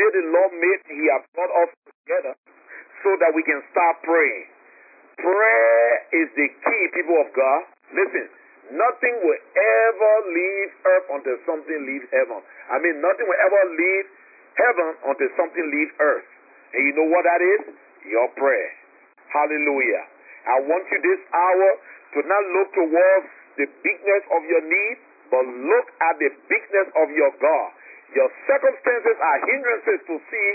the Lord made, He has brought us together so that we can start praying. Prayer is the key, people of God. Listen, nothing will ever leave earth until something leaves heaven. I mean, nothing will ever leave heaven until something leaves earth. And you know what that is? Your prayer. Hallelujah. I want you this hour to not look towards the bigness of your need, but look at the bigness of your God. Your circumstances are hindrances to see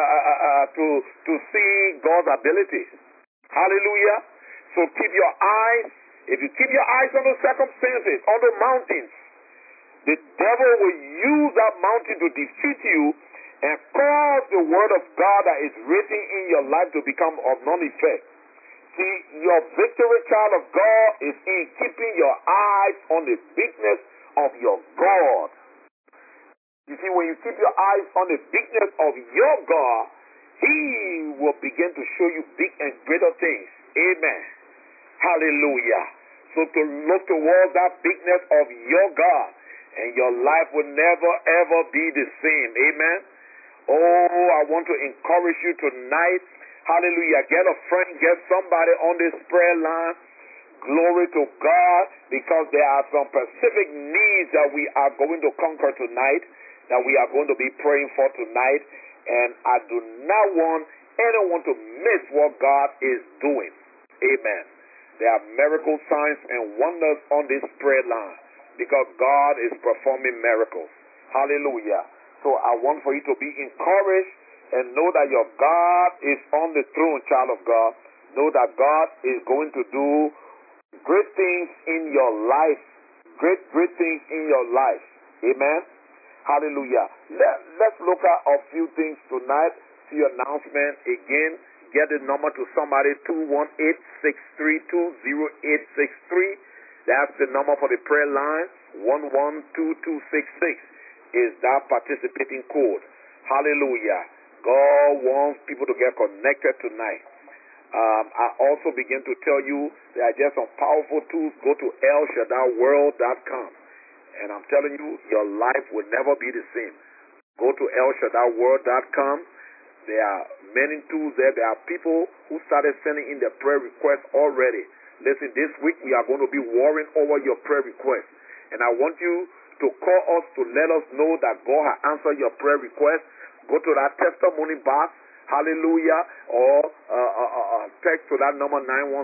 to see God's abilities. Hallelujah. So keep your eyes. If you keep your eyes on the circumstances, on the mountains, the devil will use that mountain to defeat you and cause the word of God that is written in your life to become of none effect. See, your victory, child of God, is in keeping your eyes on the bigness of your God. You see, when you keep your eyes on the bigness of your God, He will begin to show you big and greater things. Amen. Hallelujah. So to look towards that bigness of your God, and your life will never ever be the same. Amen. Oh, I want to encourage you tonight. Hallelujah. Get a friend, get somebody on this prayer line. Glory to God, because there are some specific needs that we are going to conquer tonight, that we are going to be praying for tonight. And I do not want anyone to miss what God is doing. Amen. There are miracle signs and wonders on this prayer line, because God is performing miracles. Hallelujah. So I want for you to be encouraged and know that your God is on the throne, child of God. Know that God is going to do great things in your life. Great things in your life. Amen. Hallelujah. Let's look at a few things tonight. See your announcement again. Get the number to somebody, 218-632-0863. That's the number for the prayer line. 112266 is that participating code. Hallelujah. God wants people to get connected tonight. I also begin to tell you there are just some powerful tools. Go to ElShaddaiWorld.com. And I'm telling you, your life will never be the same. Go to ElShaddaiWorld.com. There are many tools there. There are people who started sending in their prayer requests already. Listen, this week we are going to be warring over your prayer requests. And I want you to call us to let us know that God has answered your prayer request. Go to that testimony box, hallelujah, or text to that number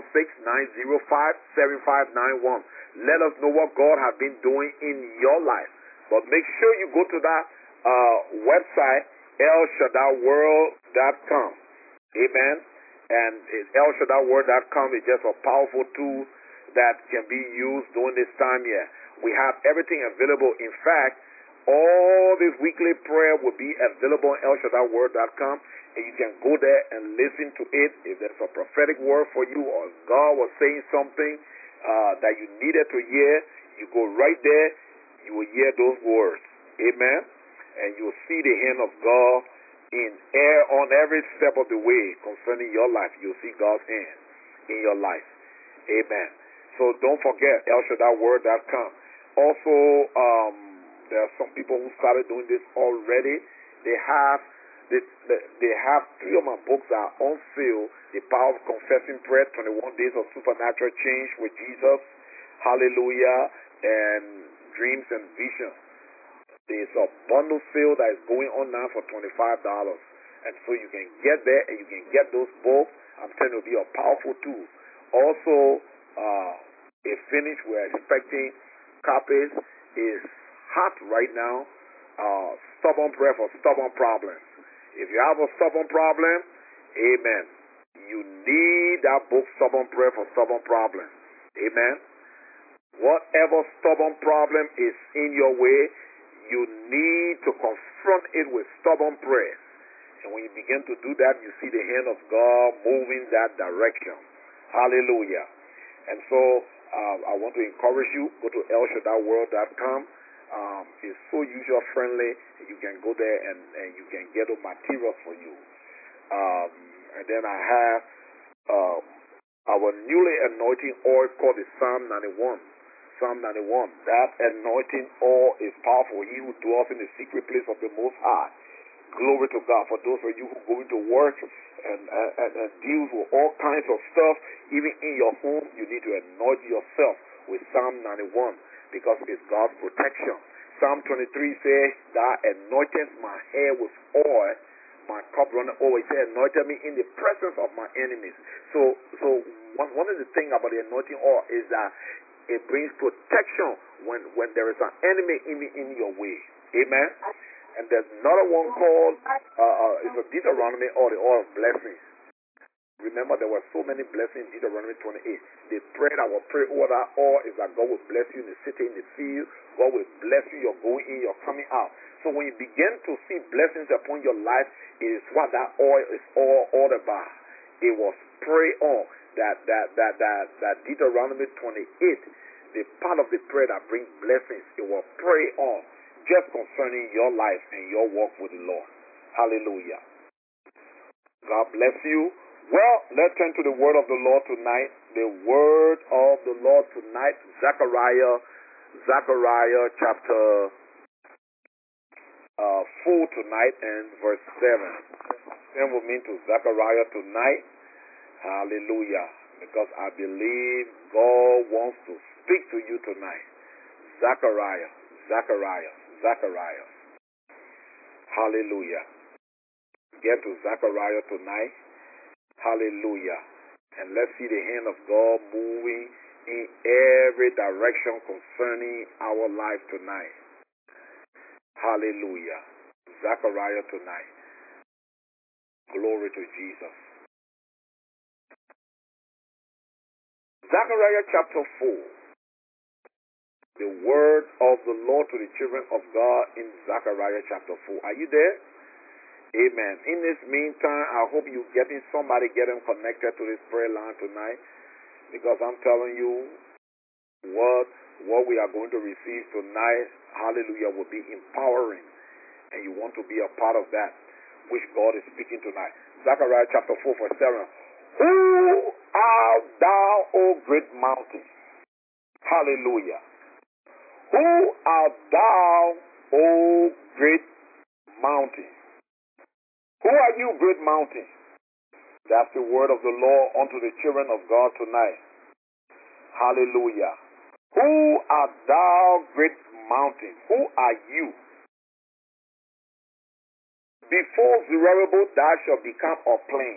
916-905-7591. Let us know what God has been doing in your life. But make sure you go to that website, ElShaddaiWorld.com. Amen. And ElShaddaiWorld.com is just a powerful tool that can be used during this time here. We have everything available. In fact, all this weekly prayer will be available on ElShaddaiWorld.com, and you can go there and listen to it. If there's a prophetic word for you, or God was saying something that you needed to hear, you go right there, you will hear those words. Amen. And you'll see the hand of God on every step of the way concerning your life. You'll see God's hand in your life. Amen. So don't forget ElShaddaiWorld.com. Also, there are some people who started doing this already. They have 3 of my books are on sale. The Power of Confessing Prayer, 21 Days of Supernatural Change with Jesus, Hallelujah, and Dreams and Visions. There's a bundle sale that is going on now for $25. And so you can get there and you can get those books. I'm telling you, it'll be a powerful tool. Also, a finish we're expecting copies is hot right now. Stubborn Prayer for Stubborn Problems. If you have a stubborn problem, amen, you need that book, Stubborn Prayer for Stubborn Problems. Amen. Whatever stubborn problem is in your way, you need to confront it with stubborn prayer. And when you begin to do that, you see the hand of God moving that direction. Hallelujah. And so I want to encourage you, go to ElShaddaiWorld.com. It's so user friendly. You can go there and you can get the materials for you. And then I have our newly anointing oil called the Psalm 91. Psalm 91. That anointing oil is powerful. He who dwells in the secret place of the Most High. Glory to God. For those of you who go into work and deals with all kinds of stuff, even in your home, you need to anoint yourself with Psalm 91 because it's God's protection. Psalm 23 says, Thou anointest my hair with oil, my cup runneth over. He said, anointed me in the presence of my enemies. So one of the things about the anointing oil is that it brings protection when there is an enemy in your way. Amen. And there's another one called it's a Deuteronomy or the oil of blessings. Remember, there were so many blessings in Deuteronomy 28. The prayer that will pray over that oil is that God will bless you in the city, in the field. God will bless you, you're going in, you're coming out. So when you begin to see blessings upon your life, it is what that oil is all about. It was pray on that Deuteronomy 28, the part of the prayer that brings blessings, it will pray on just concerning your life and your walk with the Lord. Hallelujah. God bless you. Well, let's turn to the word of the Lord tonight. The word of the Lord tonight, Zechariah chapter 4 tonight and verse 7. Turn with me to Zechariah tonight. Hallelujah. Because I believe God wants to speak to you tonight. Zechariah. Hallelujah. Get to Zechariah tonight. Hallelujah. And let's see the hand of God moving in every direction concerning our life tonight. Hallelujah. Zechariah tonight. Glory to Jesus. Zechariah chapter 4. The word of the Lord to the children of God in Zechariah chapter 4. Are you there? Amen. In this meantime, I hope you're somebody getting connected to this prayer line tonight, because I'm telling you what we are going to receive tonight, hallelujah, will be empowering, and you want to be a part of that which God is speaking tonight. Zechariah chapter 4 verse 7. Who art thou, O great mountain? Hallelujah. Who art thou, O great mountain? Who are you, great mountain? That's the word of the Lord unto the children of God tonight. Hallelujah. Who art thou, great mountain? Who are you? Before Zerubbabel, thou shalt become a plain.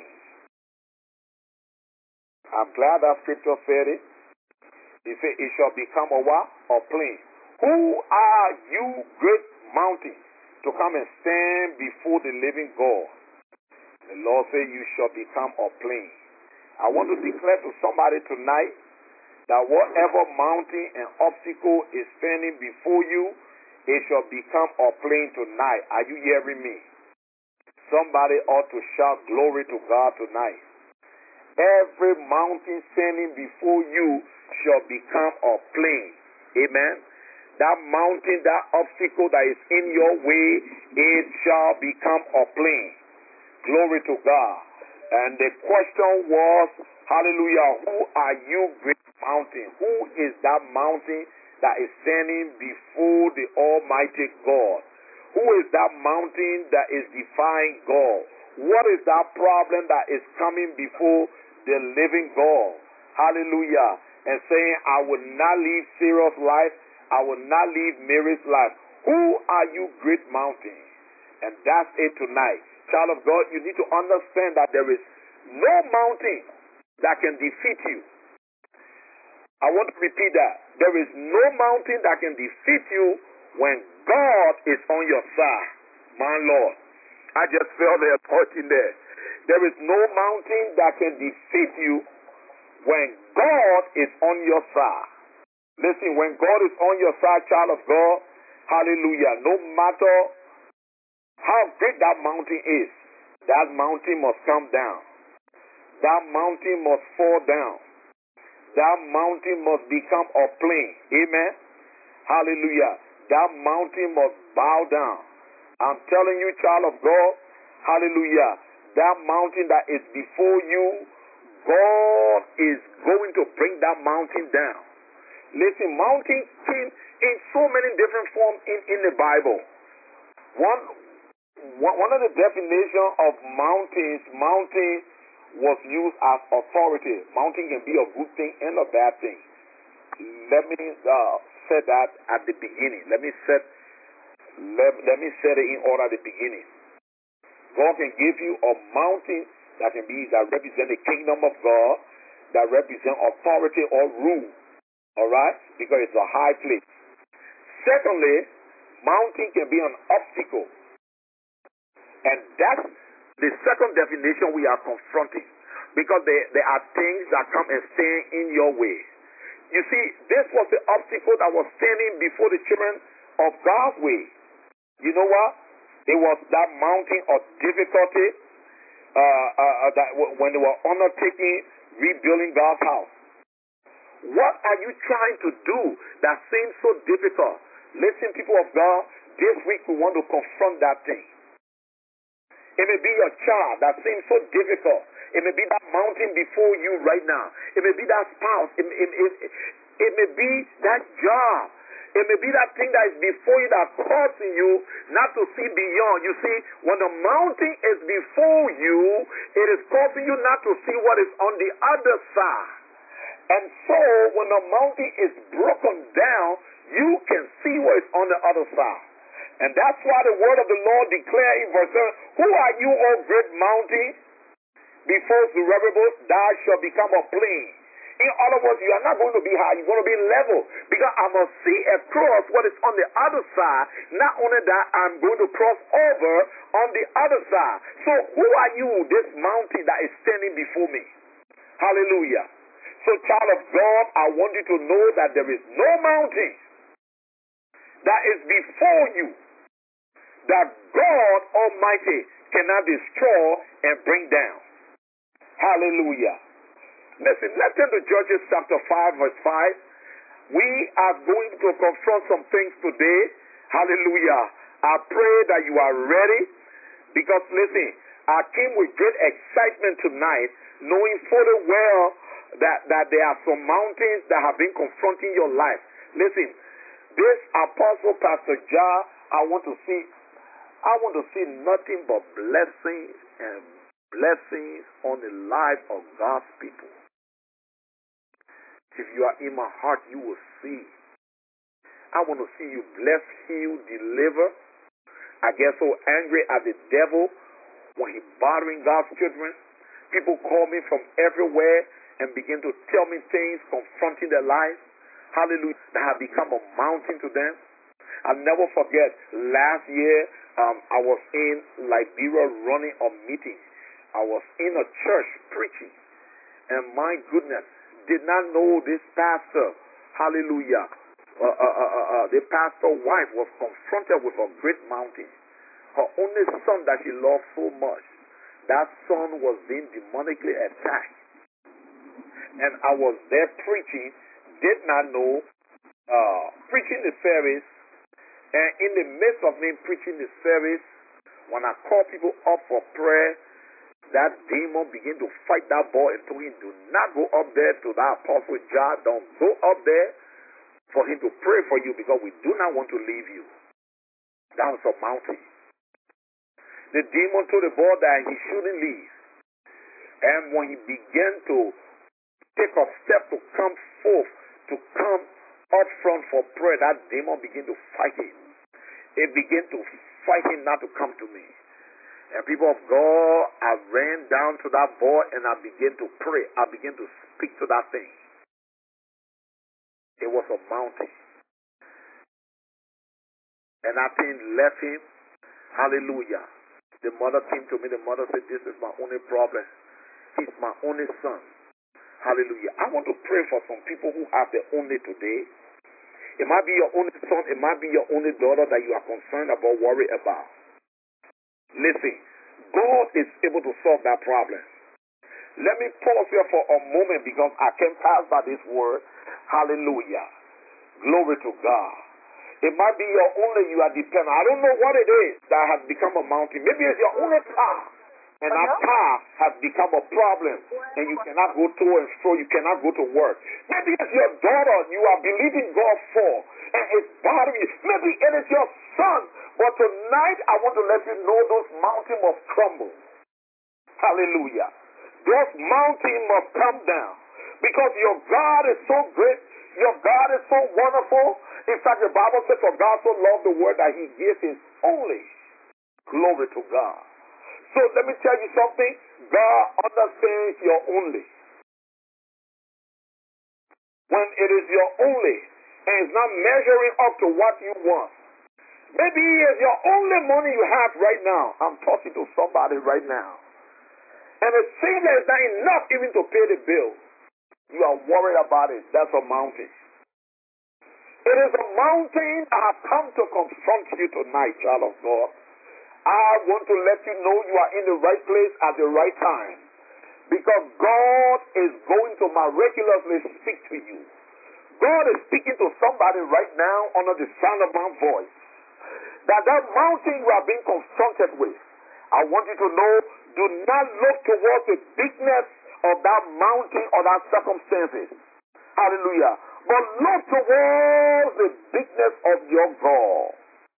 I'm glad that scripture said it. He said, it shall become a what? A plain. Who are you, great mountain, to come and stand before the living God? The Lord said, you shall become a plain. I want to declare to somebody tonight that whatever mountain and obstacle is standing before you, it shall become a plain tonight. Are you hearing me? Somebody ought to shout glory to God tonight. Every mountain standing before you shall become a plain. Amen. That mountain, that obstacle that is in your way, it shall become a plain. Glory to God. And the question was, hallelujah, who are you, great mountain? Who is that mountain that is standing before the Almighty God? Who is that mountain that is defying God? What is that problem that is coming before the living God? Hallelujah. And saying, I will not leave Sarah's life. I will not leave Mary's life. Who are you, great mountain? And that's it tonight. Child of God, you need to understand that there is no mountain that can defeat you. I want to repeat that. There is no mountain that can defeat you when God is on your side. My Lord, I just felt the authority there. There is no mountain that can defeat you when God is on your side. Listen, when God is on your side, child of God, hallelujah, no matter how great that mountain is, that mountain must come down. That mountain must fall down. That mountain must become a plain. Amen. Hallelujah. That mountain must bow down. I'm telling you, child of God, hallelujah, that mountain that is before you, God is going to bring that mountain down. Listen, mountain came in so many different forms in the Bible. one of the definitions of mountains, mountain was used as authority. Mountain can be a good thing and a bad thing. Let me set that at the beginning. Let me set it in order at the beginning. God can give you a mountain that represent the kingdom of God, that represent authority or rule. All right? Because it's a high place. Secondly, mountain can be an obstacle. And that's the second definition we are confronting. Because there are things that come and stand in your way. You see, this was the obstacle that was standing before the children of God's way. You know what? It was that mountain of difficulty that when they were undertaking rebuilding God's house. What are you trying to do that seems so difficult? Listen, people of God, this week we want to confront that thing. It may be your child that seems so difficult. It may be that mountain before you right now. It may be that spouse. It may be that job. It may be that thing that is before you that causing you not to see beyond. You see, when the mountain is before you, it is causing you not to see what is on the other side. And so, when the mountain is broken down, you can see what is on the other side. And that's why the word of the Lord declared in verse 7, who are you, O great mountain? Before Zerubbabel, thou shalt become a plain. In other words, you are not going to be high, you're going to be level. Because I must see across what is on the other side. Not only that, I'm going to cross over on the other side. So who are you, this mountain that is standing before me? Hallelujah. So child of God, I want you to know that there is no mountain that is before you that God Almighty cannot destroy and bring down. Hallelujah. Listen, let's turn to Judges chapter 5, verse 5. We are going to confront some things today. Hallelujah. I pray that you are ready because, listen, I came with great excitement tonight, knowing fully well that there are some mountains that have been confronting your life. Listen, this apostle, Pastor Jah, I want to see nothing but blessings and blessings on the life of God's people. If you are in my heart, you will see. I want to see you bless, heal, deliver. I get so angry at the devil when he's bothering God's children. People call me from everywhere and begin to tell me things confronting their lives. Hallelujah. That have become a mountain to them. I'll never forget last year I was in Liberia running a meeting. I was in a church preaching. And my goodness, did not know this pastor. Hallelujah. The pastor's wife was confronted with a great mountain. Her only son that she loved so much, that son was being demonically attacked. And I was there preaching, did not know, preaching the service. And in the midst of me preaching the service, when I call people up for prayer, that demon began to fight that boy and told him, do not go up there to that apostle Jah. Don't go up there for him to pray for you because we do not want to leave you. That was a mountain. The demon told the boy that he shouldn't leave. And when he began to take a step to come forth, to come up front for prayer, that demon began to fight him. It began to fight him not to come to me. And people of God, I ran down to that boy and I began to pray. I began to speak to that thing. It was a mountain. And that thing left him. Hallelujah. The mother came to me. The mother said, this is my only problem. He's my only son. Hallelujah. I want to pray for some people who have their only today. It might be your only son. It might be your only daughter that you are concerned about, worried about. Listen, God is able to solve that problem. Let me pause here for a moment because I can't pass by this word. Hallelujah. Glory to God. It might be your only you are dependent. I don't know what it is that has become a mountain. Maybe it's your only car. And that car has become a problem. And you cannot go to and fro. You cannot go to work. Maybe it's your daughter you are believing God for. And it's bothering you. Maybe it is your son But tonight, I want to let you know those mountains must crumble. Hallelujah. Those mountains must come down. Because your God is so great. Your God is so wonderful. In fact, the Bible says, for God so loved the world that he gave his only. Glory to God. So let me tell you something. God understands your only. When it is your only, and it's not measuring up to what you want. Maybe it's your only money you have right now. I'm talking to somebody right now. And it seems that it's not enough even to pay the bill. You are worried about it. That's a mountain. It is a mountain that has come to confront you tonight, child of God. I want to let you know you are in the right place at the right time. Because God is going to miraculously speak to you. God is speaking to somebody right now under the sound of my voice. That mountain you are being confronted with, I want you to know, do not look towards the bigness of that mountain or that circumstances. Hallelujah. But look towards the bigness of your God.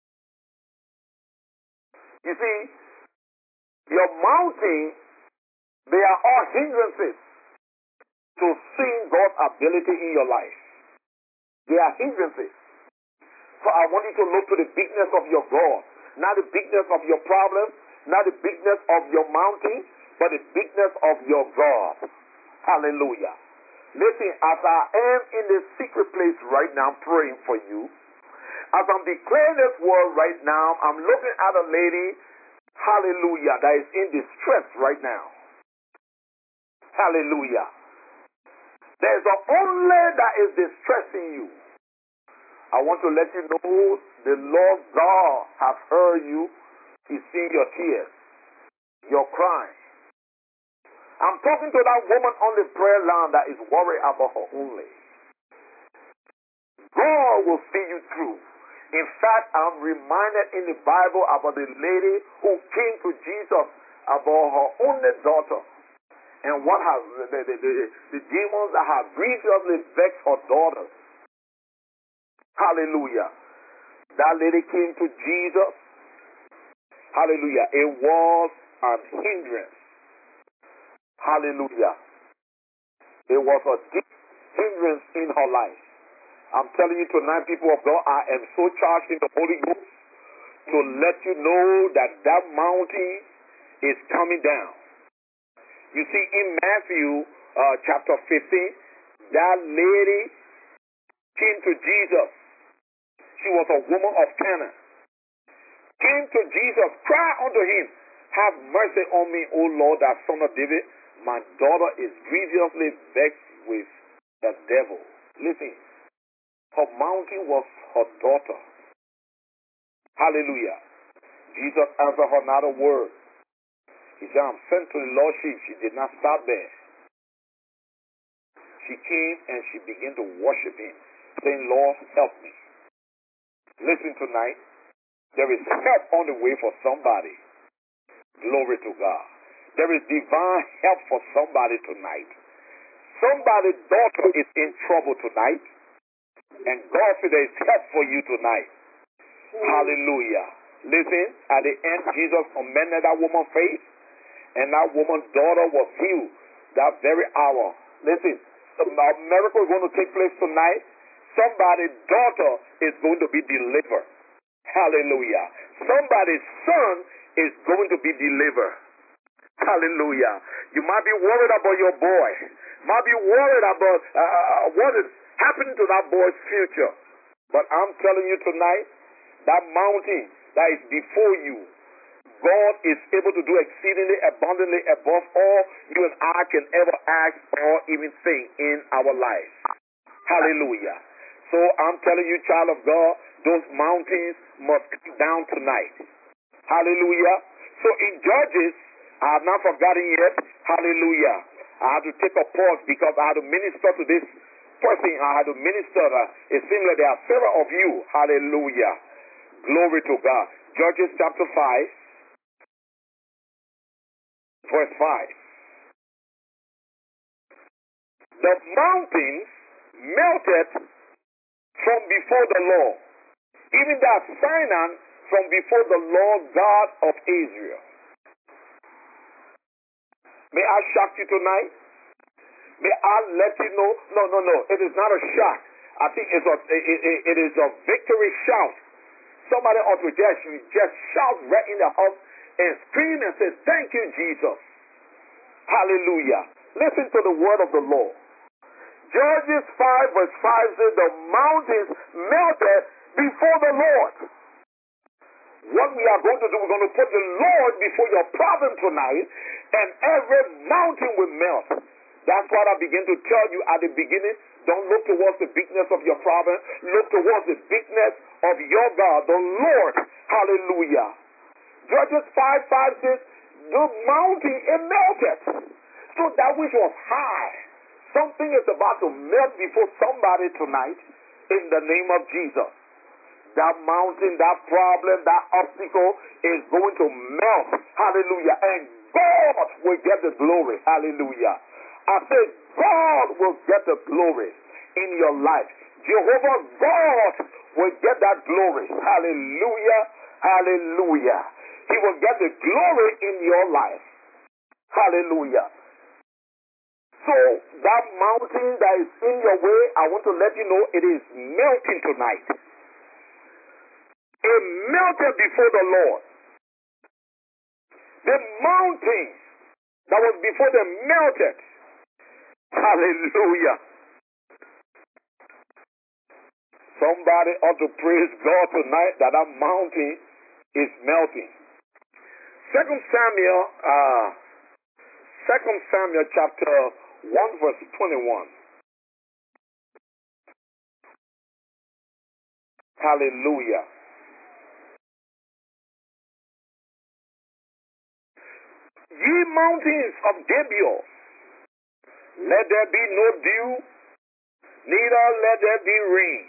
You see, your mountain, they are all hindrances to seeing God's ability in your life. They are hindrances. So I want you to look to the bigness of your God, not the bigness of your problem, not the bigness of your mountain, but the bigness of your God. Hallelujah. Listen, as I am in the secret place right now praying for you, as I'm declaring this word right now, I'm looking at a lady, hallelujah, that is in distress right now. Hallelujah. There's the only that is distressing you. I want to let you know the Lord God has heard you. He's seen your tears, your crying. I'm talking to that woman on the prayer line that is worried about her only. God will see you through. In fact, I'm reminded in the Bible about the lady who came to Jesus about her only daughter. And what has the demons that have grievously vexed her daughter. Hallelujah. That lady came to Jesus. Hallelujah. It was a hindrance. Hallelujah. It was a deep hindrance in her life. I'm telling you tonight, people of God, I am so charged in the Holy Ghost to let you know that that mountain is coming down. You see, in Matthew chapter 15, that lady came to Jesus. She was a woman of Cana. Came to Jesus, cried unto him, have mercy on me, O Lord, thou son of David. My daughter is grievously vexed with the devil. Listen, her mountain was her daughter. Hallelujah. Jesus answered her not a word. He said, I'm sent to the lost sheep. She did not stop there. She came and she began to worship him, saying, Lord, help me. Listen tonight. There is help on the way for somebody. Glory to God. There is divine help for somebody tonight. Somebody's daughter is in trouble tonight. And God said there is help for you tonight. Hallelujah. Listen, at the end, Jesus commended that woman's faith. And that woman's daughter was healed that very hour. Listen, a miracle is going to take place tonight. Somebody's daughter is going to be delivered. Hallelujah. Somebody's son is going to be delivered. Hallelujah. You might be worried about your boy. Might be worried about what is happening to that boy's future. But I'm telling you tonight, that mountain that is before you, God is able to do exceedingly abundantly above all you and I can ever ask or even think in our life. Hallelujah. So I'm telling you, child of God, those mountains must come down tonight. Hallelujah. So in Judges, I have not forgotten yet. Hallelujah. I had to take a pause because I had to minister to this person. I had to minister. It seems like there are several of you. Hallelujah. Glory to God. Judges chapter 5, verse 5. The mountains melted from before the Lord, even that Sinai from before the Lord God of Israel. May I shock you tonight? May I let you know? No. It is not a shock. I think it is a victory shout. Somebody ought to just shout right in the house and scream and say, thank you, Jesus. Hallelujah. Listen to the word of the Lord. Judges 5 verse 5 says, the mountains melted before the Lord. What we are going to do, we're going to put the Lord before your problem tonight, and every mountain will melt. That's what I begin to tell you at the beginning. Don't look towards the bigness of your problem. Look towards the bigness of your God, the Lord. Hallelujah. Judges 5:5 says, the mountain, it melted. So that which was high, something is about to melt before somebody tonight in the name of Jesus. That mountain, that problem, that obstacle is going to melt. Hallelujah. And God will get the glory. Hallelujah. I said, God will get the glory in your life. Jehovah God will get that glory. Hallelujah. Hallelujah. He will get the glory in your life. Hallelujah. So that mountain that is in your way, I want to let you know it is melting tonight. It melted before the Lord. The mountain that was before them melted. Hallelujah. Somebody ought to praise God tonight that mountain is melting. Second Samuel chapter 1 verse 21. Hallelujah. Ye mountains of Gibeon, let there be no dew, neither let there be rain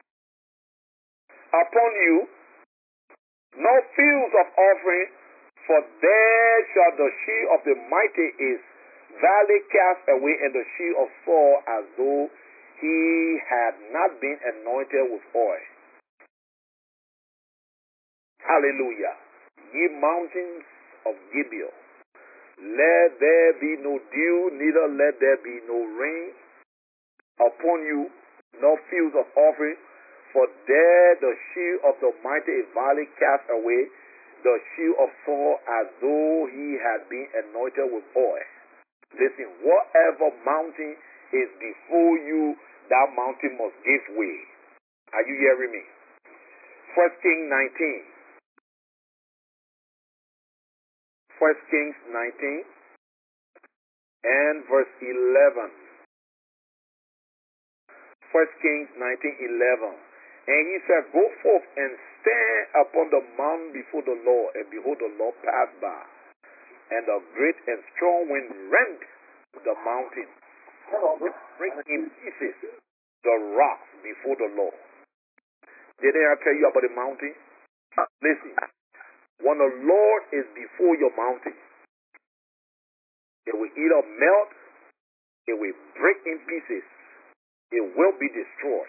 upon you, nor fields of offering, for there shall the shield of the mighty is valley cast away, and the shield of Saul as though he had not been anointed with oil. Hallelujah. Ye mountains of Gibeon, let there be no dew, neither let there be no rain upon you, nor fields of offering, for there the shield of the mighty is valley cast away, the shield of Saul as though he had been anointed with oil. Listen, whatever mountain is before you, that mountain must give way. Are you hearing me? 1 Kings 19. 1 Kings 19 and verse 11. 1 Kings 19:11. And he said, go forth and stand upon the mountain before the Lord, and behold, the Lord passed by, and a great and strong wind rent the mountain, break in pieces the rocks before the Lord. Didn't I tell you about the mountain? Listen, when the Lord is before your mountain, it will either melt, it will break in pieces, it will be destroyed.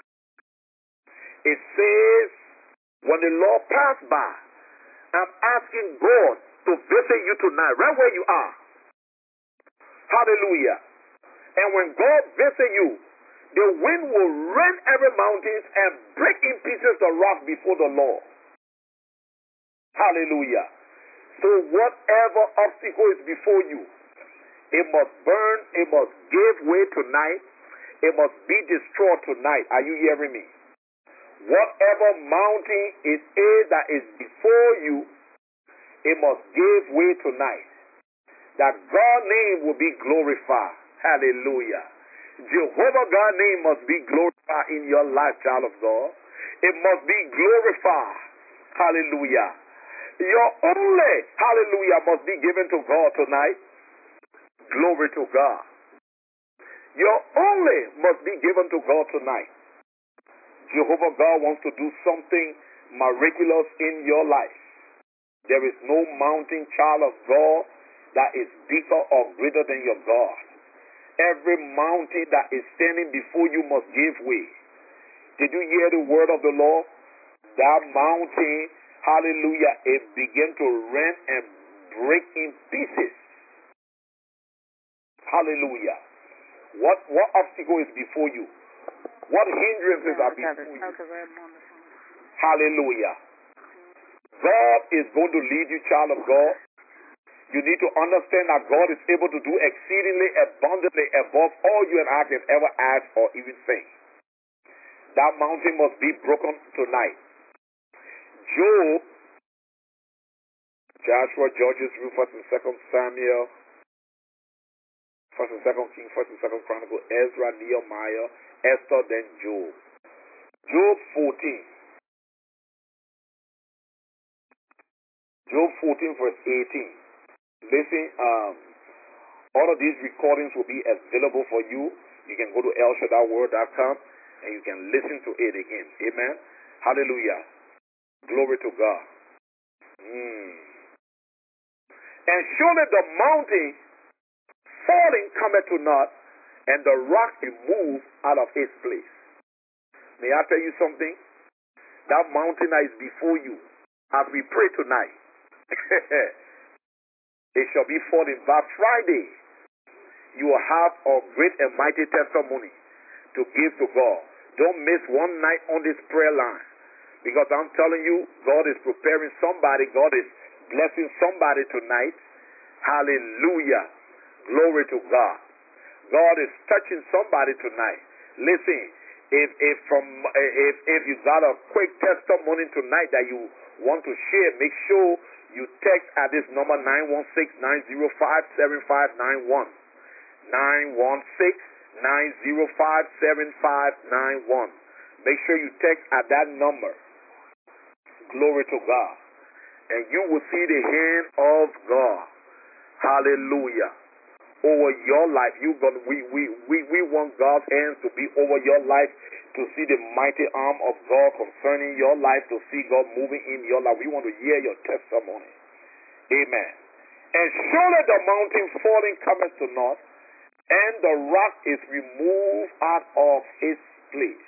It says, when the Lord passed by, I'm asking God to visit you tonight, right where you are. Hallelujah. And when God visits you, the wind will rend every mountain and break in pieces the rock before the Lord. Hallelujah. So whatever obstacle is before you, it must burn, it must give way tonight, it must be destroyed tonight. Are you hearing me? Whatever mountain it is that is before you, it must give way tonight. That God's name will be glorified. Hallelujah. Jehovah God's name must be glorified in your life, child of God. It must be glorified. Hallelujah. Your only hallelujah must be given to God tonight. Glory to God. Your only must be given to God tonight. Jehovah God wants to do something miraculous in your life. There is no mountain, child of God, that is bigger or greater than your God. Every mountain that is standing before you must give way. Did you hear the word of the Lord? That mountain hallelujah, it began to rend and break in pieces. Hallelujah. What obstacle is before you? What hindrances are before you? Hallelujah. God is going to lead you, child of God. You need to understand that God is able to do exceedingly abundantly above all you and I can ever ask or even think. That mountain must be broken tonight. Job, Joshua, Judges, Ruth, 1st and 2nd Samuel, 1st and 2nd King, 1st and 2nd Chronicle, Ezra, Nehemiah, Esther, then Job. Job 14. Job 14 verse 18. Listen, all of these recordings will be available for you. You can go to elshadayword.com and you can listen to it again. Amen. Hallelujah. Glory to God. And surely the mountain falling cometh to naught, and the rock removed out of its place. May I tell you something? That mountain that is before you, as we pray tonight, it shall be falling. By Friday, you will have a great and mighty testimony to give to God. Don't miss one night on this prayer line, because I'm telling you, God is preparing somebody. God is blessing somebody tonight. Hallelujah. Glory to God. God is touching somebody tonight. Listen, if you got a quick testimony tonight that you want to share, make sure you text at this number 916-905-7591. 916-905-7591. Make sure you text at that number. Glory to God. And you will see the hand of God. Hallelujah. Over your life. We want God's hands to be over your life, to see the mighty arm of God concerning your life, to see God moving in your life. We want to hear your testimony. Amen. And surely the mountain falling cometh to naught, and the rock is removed out of its place.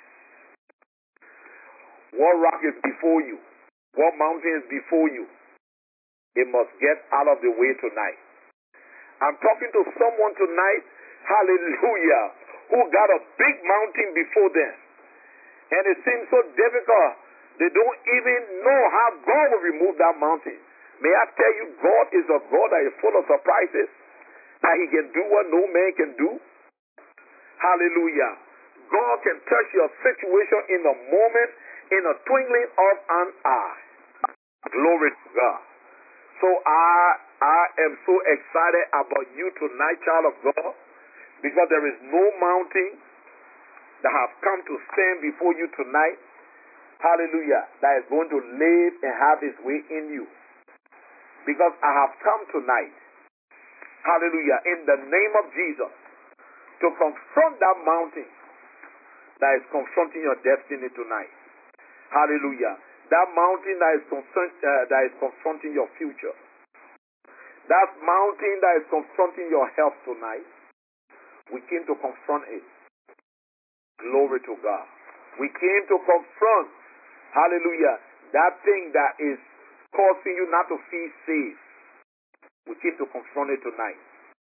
What rock is before you? What mountain is before you? It must get out of the way tonight. I'm talking to someone tonight, hallelujah, who got a big mountain before them. And it seems so difficult. They don't even know how God will remove that mountain. May I tell you, God is a God that is full of surprises, that He can do what no man can do. Hallelujah. God can touch your situation in a moment, in a twinkling of an eye. Glory to God. So I am so excited about you tonight, child of God, because there is no mountain that has come to stand before you tonight, hallelujah, that is going to live and have its way in you. Because I have come tonight, hallelujah, in the name of Jesus, to confront that mountain that is confronting your destiny tonight. Hallelujah. That mountain that is confronting your future. That mountain that is confronting your health tonight. We came to confront it. Glory to God. We came to confront, hallelujah, that thing that is causing you not to feel safe. We came to confront it tonight.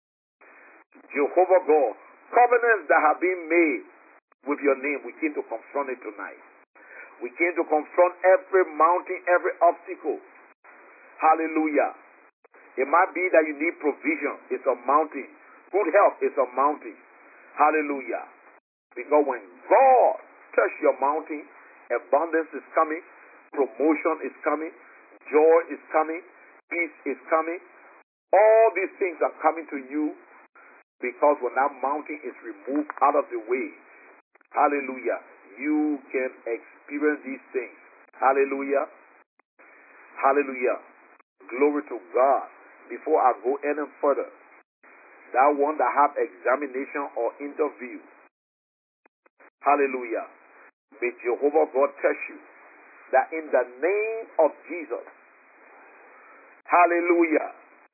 Jehovah God, covenants that have been made with your name, we came to confront it tonight. We came to confront every mountain, every obstacle. Hallelujah. It might be that you need provision. It's a mountain. Good health is a mountain. Hallelujah. Because when God touches your mountain, abundance is coming, promotion is coming, joy is coming, peace is coming. All these things are coming to you because when that mountain is removed out of the way, hallelujah, you can experience these things. Hallelujah. Hallelujah. Glory to God. Before I go any further, that one that have examination or interview, hallelujah, may Jehovah God touch you, that in the name of Jesus, hallelujah,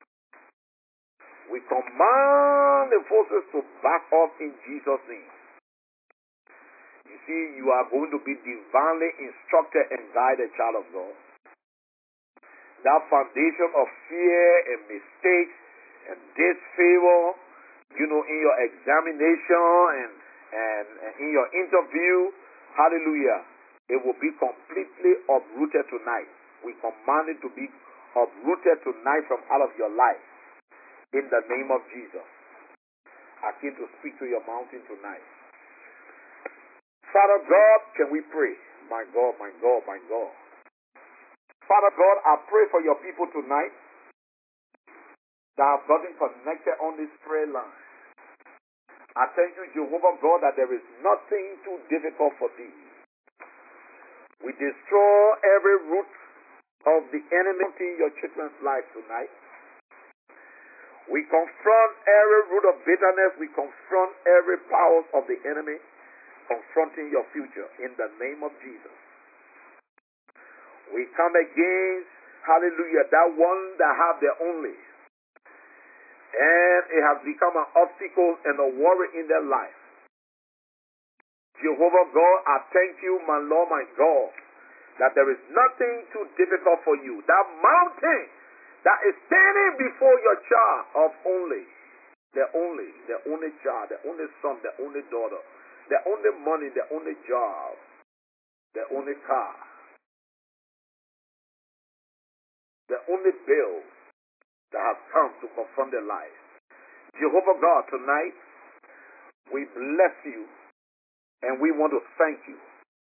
we command the forces to back off in Jesus' name. You see, you are going to be divinely instructed and guided, child of God. that foundation of fear and mistakes and disfavor, in your examination and in your interview, hallelujah, it will be completely uprooted tonight. We command it to be uprooted tonight from out of your life in the name of Jesus. I came to speak to your mountain tonight. Father God, can we pray? My God, my God, my God. Father God, I pray for your people tonight that have gotten connected on this prayer line. I thank you, Jehovah God, that there is nothing too difficult for thee. We destroy every root of the enemy in your children's life tonight. We confront every root of bitterness. We confront every power of the enemy confronting your future in the name of Jesus. We come against, hallelujah, that one that have their only. And it has become an obstacle and a worry in their life. Jehovah God, I thank you, my Lord, my God, that there is nothing too difficult for you. That mountain that is standing before your child of the only child, the only son, the only daughter, the only money, the only job, the only car, the only bill that has come to confront their life. Jehovah God, tonight, we bless you and we want to thank you.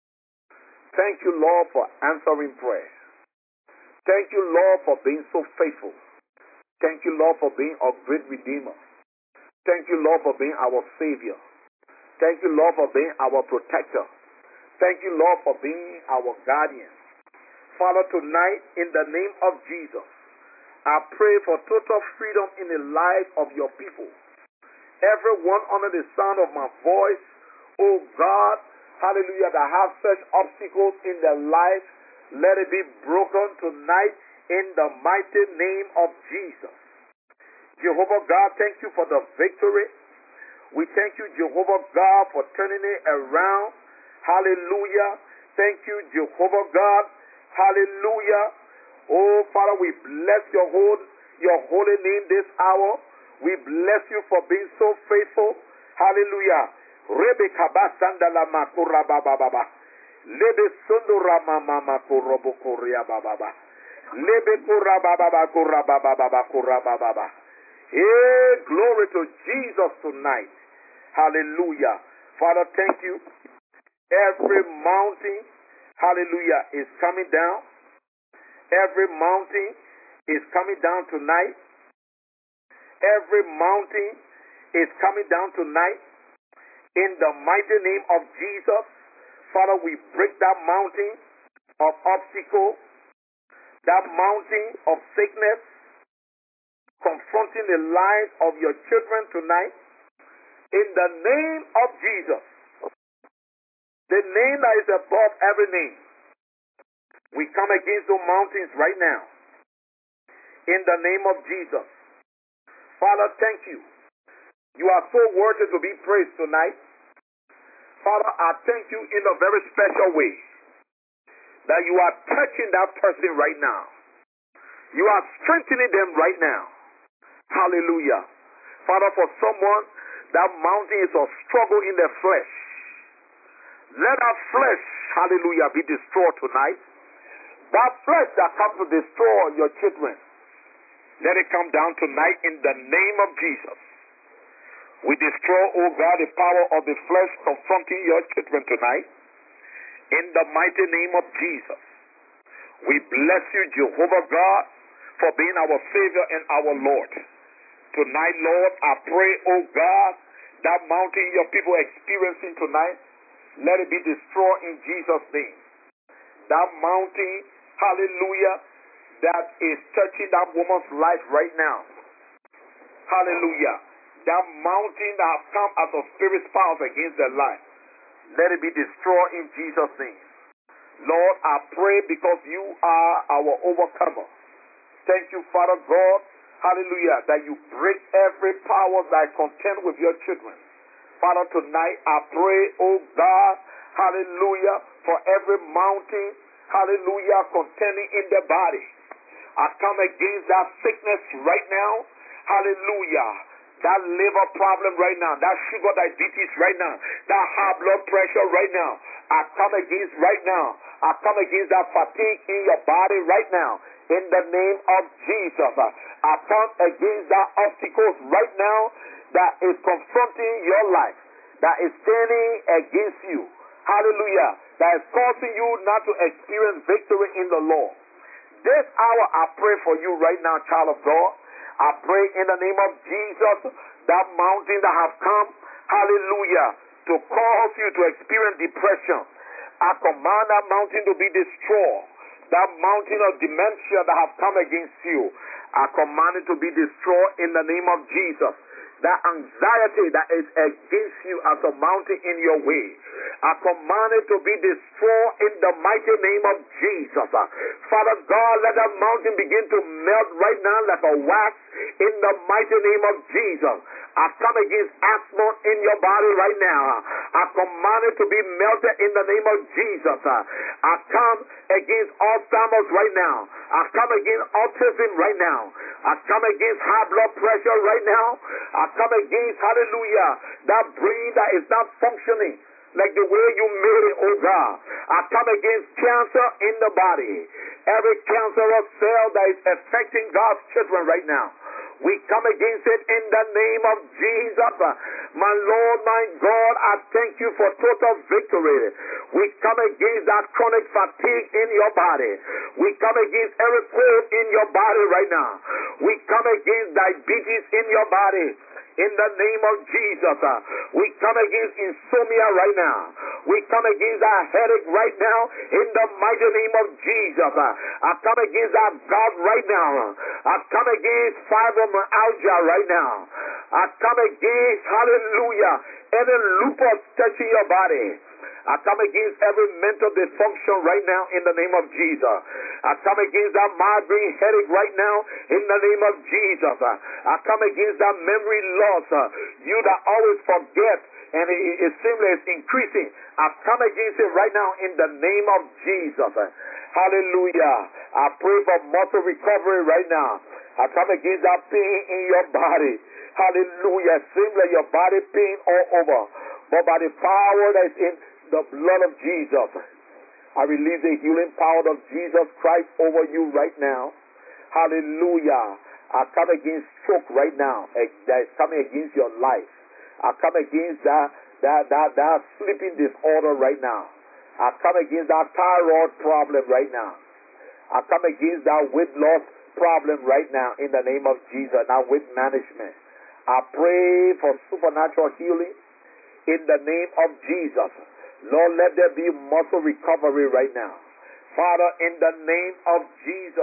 Thank you, Lord, for answering prayer. Thank you, Lord, for being so faithful. Thank you, Lord, for being a great redeemer. Thank you, Lord, for being our Savior. Thank you, Lord, for being our protector. Thank you, Lord, for being our guardian. Father, tonight, in the name of Jesus, I pray for total freedom in the life of your people. Everyone under the sound of my voice, oh God, hallelujah, that have such obstacles in their life, let it be broken tonight in the mighty name of Jesus. Jehovah God, thank you for the victory. We thank you, Jehovah God, for turning it around. Hallelujah. Thank you, Jehovah God. Hallelujah. Oh, Father, we bless your holy name this hour. We bless you for being so faithful. Hallelujah. Rebecca Basandala Makura Baba. Lebe Sundura Mama Kurobo Korea Baba. Lebe Kura Baba Kura Baba Kura Baba. Hey, glory to Jesus tonight. Hallelujah. Father, thank you. Every mountain, hallelujah, is coming down. Every mountain is coming down tonight. Every mountain is coming down tonight. In the mighty name of Jesus, Father, we break that mountain of obstacle, that mountain of sickness, confronting the lives of your children tonight. In the name of Jesus, the name that is above every name, we come against those mountains right now. In the name of Jesus. Father, thank you. You are so worthy to be praised tonight. Father, I thank you in a very special way that you are touching that person right now. You are strengthening them right now. Hallelujah. Father, for someone, that mountain is a struggle in their flesh. Let our flesh, hallelujah, be destroyed tonight. That flesh that comes to destroy your children, let it come down tonight in the name of Jesus. We destroy, oh God, the power of the flesh confronting your children tonight. In the mighty name of Jesus. We bless you, Jehovah God, for being our Savior and our Lord. Tonight, Lord, I pray, oh God, that mountain your people are experiencing tonight, let it be destroyed in Jesus' name. That mountain, hallelujah, that is touching that woman's life right now. Hallelujah. That mountain that has come as a spirit spouse against their life, let it be destroyed in Jesus' name. Lord, I pray because you are our overcomer. Thank you, Father God, hallelujah, that you break every power that contend with your children. Father, tonight I pray, oh God, hallelujah, for every mountain, hallelujah, contending in the body. I come against that sickness right now. Hallelujah. That liver problem right now, that sugar diabetes right now, that high blood pressure right now, I come against right now. I come against that fatigue in your body right now. In the name of Jesus, I come against that obstacles right now that is confronting your life, that is standing against you. Hallelujah. That is causing you not to experience victory in the Lord. This hour I pray for you right now, child of God. I pray in the name of Jesus, that mountain that have come, hallelujah, to cause you to experience depression. I command that mountain to be destroyed. That mountain of dementia that have come against you, I command it to be destroyed in the name of Jesus. That anxiety that is against you as a mountain in your way, I command it to be destroyed in the mighty name of Jesus. Father God, let that mountain begin to melt right now like a wax in the mighty name of Jesus. I come against asthma in your body right now. I command it to be melted in the name of Jesus. I come against Alzheimer's right now. I come against autism right now. I come against high blood pressure right now. I come against, hallelujah, that brain that is not functioning like the way you made it, oh God. I come against cancer in the body. Every cancerous cell that is affecting God's children right now, we come against it in the name of Jesus. My Lord, my God, I thank you for total victory. We come against that chronic fatigue in your body. We come against every cold in your body right now. We come against diabetes in your body. In the name of Jesus, we come against insomnia right now. We come against that headache right now. In the mighty name of Jesus, I come against that gout right now. I come against fibromyalgia right now. I come against, hallelujah, every lupus touching your body. I come against every mental dysfunction right now in the name of Jesus. I come against that migraine headache right now in the name of Jesus. I come against that memory loss. You that always forget and it seems like it's increasing. I come against it right now in the name of Jesus. Hallelujah. I pray for muscle recovery right now. I come against that pain in your body. Hallelujah. It seems like your body pain all over. But by the power that is in the blood of Jesus, I release the healing power of Jesus Christ over you right now. Hallelujah. I come against stroke right now that is coming against your life. I come against that sleeping disorder right now. I come against that thyroid problem right now. I come against that weight loss problem right now in the name of Jesus. Now weight management. I pray for supernatural healing in the name of Jesus. Lord, let there be muscle recovery right now. Father, in the name of Jesus,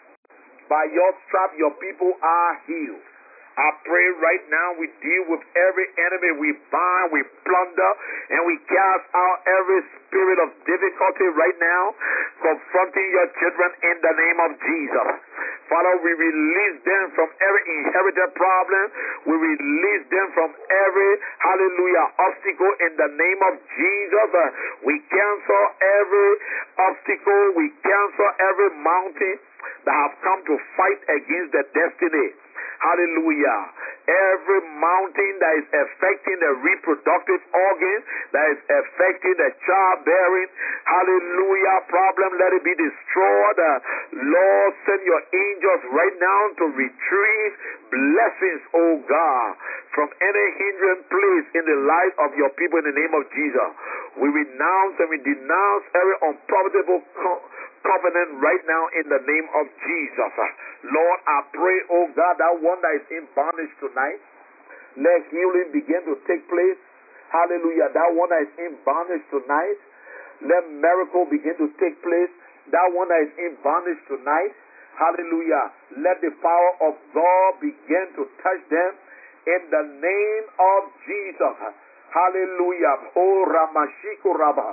by your strap, your people are healed. I pray right now we deal with every enemy. We bind, we plunder, and we cast out every spirit of difficulty right now, confronting your children in the name of Jesus. Father, we release them from every inherited problem. We release them from every, hallelujah, obstacle in the name of Jesus. We cancel every obstacle. We cancel every mountain that have come to fight against the destiny. Hallelujah. Every mountain that is affecting the reproductive organ, that is affecting the childbearing, hallelujah, problem, let it be destroyed. Lord, send your angels right now to retrieve blessings, oh God, from any hindering place in the life of your people in the name of Jesus. We renounce and we denounce every unprofitable covenant right now in the name of Jesus. Lord, I pray, oh God, that one that is in bondage tonight, let healing begin to take place. Hallelujah. That one that is in bondage tonight, let miracle begin to take place. That one that is in bondage tonight, hallelujah, let the power of God begin to touch them in the name of Jesus. Hallelujah. Oh, Ramashiku Rabba.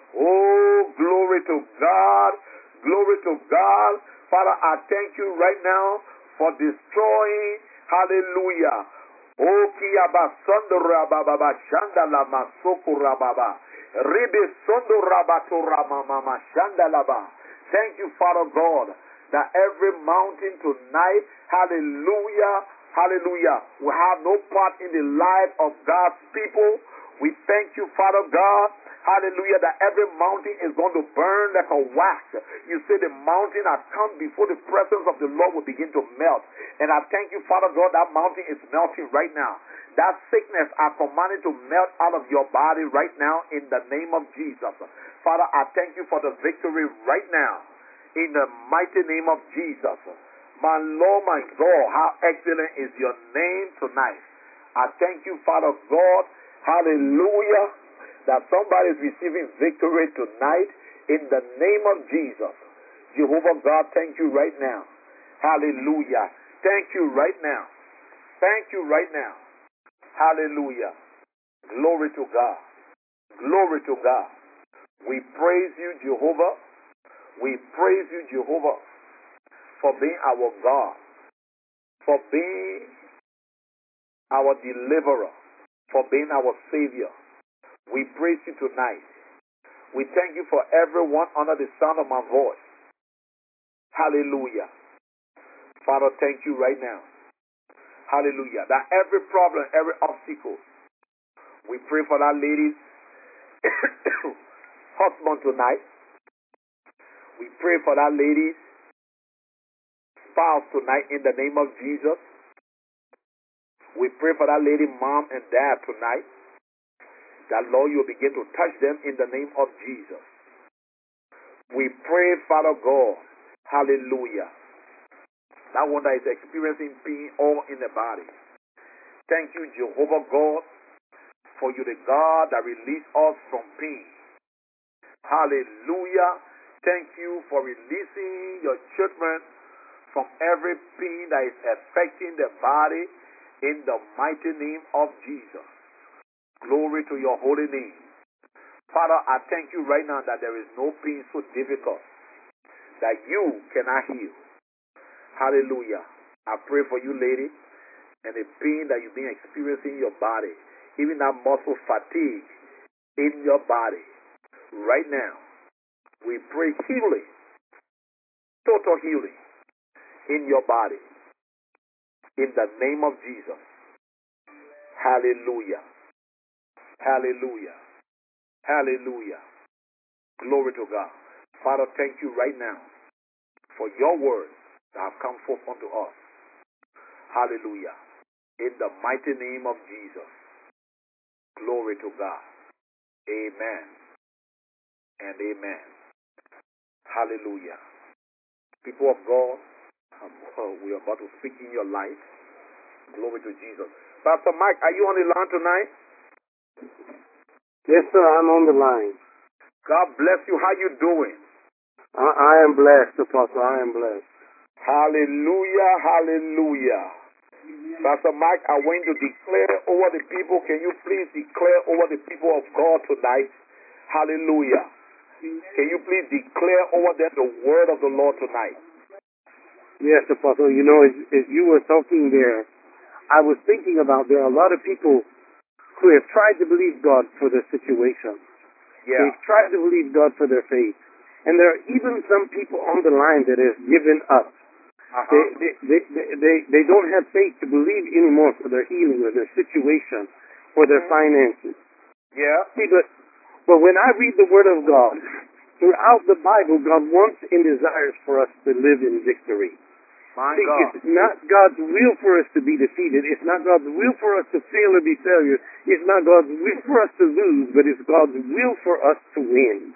Oh, glory to God. Glory to God. Father, I thank you right now for destroying, hallelujah. Oh, Kiyaba Sondo Rababa Shandala Masoko Rababa. Ribe Sondo Rabato Ramama Shandalaba. Thank you, Father God, that every mountain tonight, hallelujah, hallelujah, will have no part in the life of God's people. We thank you, Father God, hallelujah, that every mountain is going to burn like a wax. You say the mountain has come before the presence of the Lord will begin to melt. And I thank you, Father God, that mountain is melting right now. That sickness I command it to melt out of your body right now in the name of Jesus. Father, I thank you for the victory right now in the mighty name of Jesus. My Lord, my God, how excellent is your name tonight. I thank you, Father God, hallelujah, that somebody is receiving victory tonight in the name of Jesus. Jehovah God, thank you right now. Hallelujah. Thank you right now. Thank you right now. Hallelujah. Glory to God. Glory to God. We praise you, Jehovah. We praise you, Jehovah, for being our God, for being our deliverer, for being our Savior. We praise you tonight. We thank you for everyone under the sound of my voice. Hallelujah. Father, thank you right now. Hallelujah. That every problem, every obstacle, we pray for that lady's husband tonight. We pray for that lady's spouse tonight in the name of Jesus. We pray for that lady, mom and dad tonight. That Lord, you'll begin to touch them in the name of Jesus. We pray, Father God, hallelujah, that one that is experiencing pain all in the body. Thank you, Jehovah God, for you the God that released us from pain. Hallelujah. Thank you for releasing your children from every pain that is affecting the body in the mighty name of Jesus. Glory to your holy name. Father, I thank you right now that there is no pain so difficult that you cannot heal. Hallelujah. I pray for you, lady, and the pain that you've been experiencing in your body, even that muscle fatigue in your body. Right now, we pray healing, total healing in your body. In the name of Jesus. Hallelujah. Hallelujah. Hallelujah. Glory to God. Father, thank you right now for your words that have come forth unto us. Hallelujah. In the mighty name of Jesus. Glory to God. Amen and amen. Hallelujah. People of God, we are about to speak in your life. Glory to Jesus. Pastor Mike, are you on the line tonight? Yes, sir, I'm on the line. God bless you. How you doing? I am blessed, Apostle. I am blessed. Hallelujah, hallelujah. Pastor Mike, I want to declare over the people. Can you please declare over the people of God tonight? Hallelujah. Can you please declare over them the word of the Lord tonight? Yes, Apostle. You know, as you were talking there, I was thinking about there are a lot of people who have tried to believe God for their situation. Yeah. They've tried to believe God for their faith. And there are even some people on the line that have given up. They don't have faith to believe anymore for their healing or their situation or their finances. Yeah. See, but when I read the Word of God, throughout the Bible, God wants and desires for us to live in victory. See, it's not God's will for us to be defeated. It's not God's will for us to fail or be failures. It's not God's will for us to lose, but it's God's will for us to win.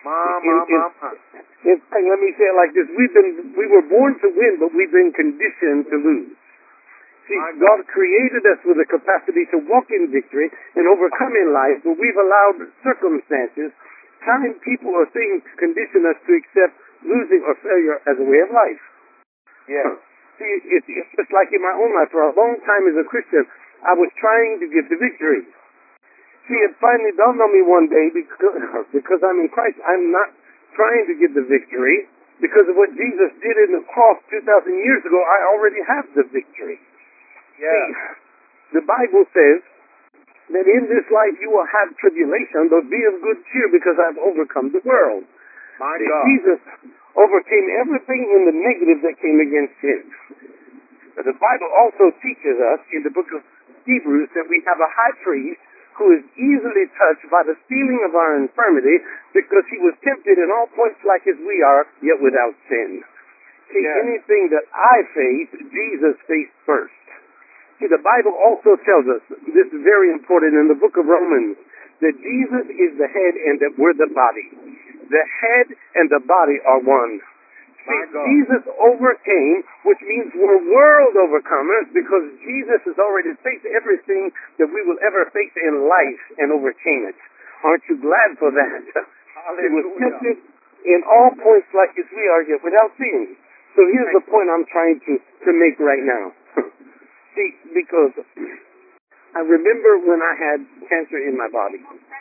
In fact, let me say it like this. We were born to win, but we've been conditioned to lose. See, God created us with a capacity to walk in victory and overcome in life, but we've allowed circumstances, time, people, or things condition us to accept losing or failure as a way of life. Yeah. See, it's just like in my own life. For a long time as a Christian, I was trying to get the victory. See, it finally dawned on me one day, because I'm in Christ, I'm not trying to get the victory. Because of what Jesus did in the cross 2,000 years ago, I already have the victory. Yeah. See, the Bible says that in this life you will have tribulation, but be of good cheer because I've overcome the world. My See, God. Jesus overcame everything in the negative that came against him. The Bible also teaches us in the book of Hebrews that we have a high priest who is easily touched by the feeling of our infirmity because he was tempted in all points like as we are, yet without sin. See, anything that I face, Jesus faced first. See, the Bible also tells us, this is very important in the book of Romans, that Jesus is the head and that we're the body. The head and the body are one. See, Jesus overcame, which means we're world overcomers because Jesus has already faced everything that we will ever face in life and overcame it. Aren't you glad for that? He was tempted in all points like as we are, yet without sin. So here's the point I'm trying to make right now. See, because I remember when I had cancer in my body.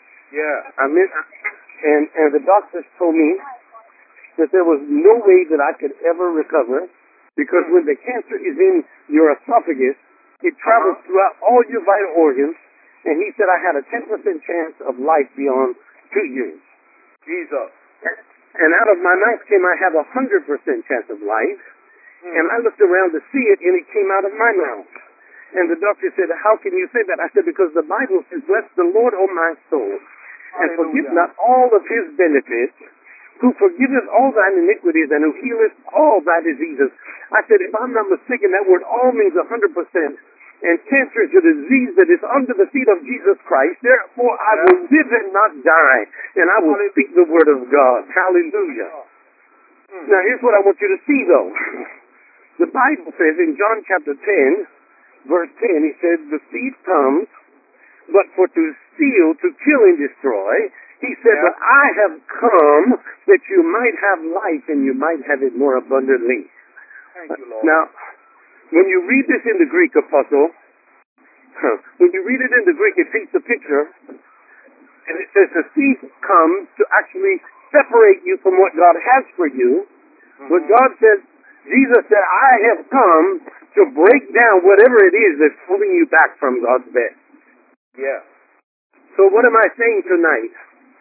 And the doctors told me that there was no way that I could ever recover because when the cancer is in your esophagus, it travels throughout all your vital organs, and he said I had a 10% chance of life beyond 2 years. Jesus. And out of my mouth came I have 100% chance of life, and I looked around to see it, and it came out of my mouth. And the doctor said, how can you say that? I said, because the Bible says, bless the Lord, O my soul, and forget not all of his benefits, who forgiveth all thine iniquities and who healeth all thy diseases. I said, if I'm not mistaken, that word all means 100%. And cancer is a disease that is under the feet of Jesus Christ. Therefore, I will live and not die. And I will speak the word of God. Hallelujah. Now, here's what I want you to see, though. The Bible says in John chapter 10, verse 10, he said, the thief comes, but for to steal, to kill, and destroy. He said, but I have come that you might have life and you might have it more abundantly. Thank you, Lord. Now, when you read this in the Greek, Apostle, when you read it in the Greek, it paints a picture, and it says the thief comes to actually separate you from what God has for you. But God said, Jesus said, I have come to break down whatever it is that's holding you back from God's best. Yeah. So what am I saying tonight?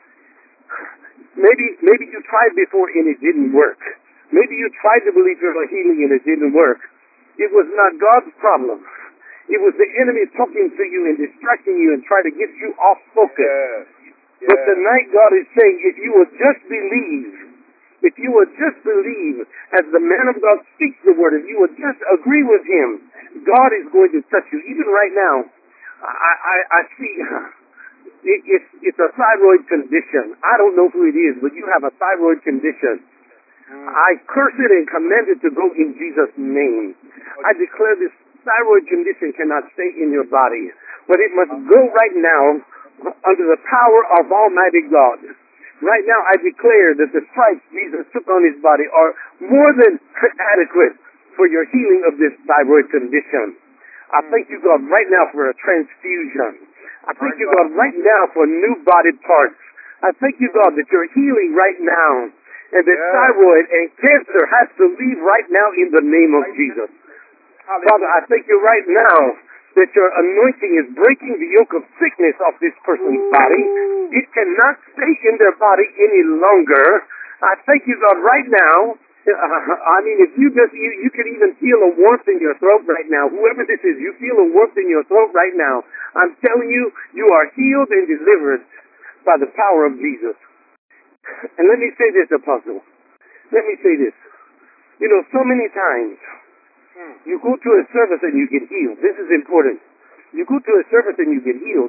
Maybe you tried before and it didn't work. Maybe you tried to believe for a healing and it didn't work. It was not God's problem. It was the enemy talking to you and distracting you and trying to get you off focus. But tonight God is saying, if you will just believe, as the man of God speaks the word, if you will just agree with him, God is going to touch you. Even right now, I see... It's a thyroid condition. I don't know who it is, but you have a thyroid condition. I curse it and command it to go in Jesus' name. I declare this thyroid condition cannot stay in your body, but it must go right now under the power of Almighty God. Right now, I declare that the stripes Jesus took on his body are more than adequate for your healing of this thyroid condition. I thank you, God, right now for a transfusion. I thank you, God, right now for new body parts. I thank you, God, that you're healing right now. And that thyroid and cancer has to leave right now in the name of Jesus. Father, I thank you right now that your anointing is breaking the yoke of sickness off this person's body. It cannot stay in their body any longer. I thank you, God, right now. I mean, if you can even feel a warmth in your throat right now. Whoever this is, you feel a warmth in your throat right now. I'm telling you, you are healed and delivered by the power of Jesus. And let me say this, Apostle. Let me say this. You know, so many times, you go to a service and you get healed. This is important. You go to a service and you get healed.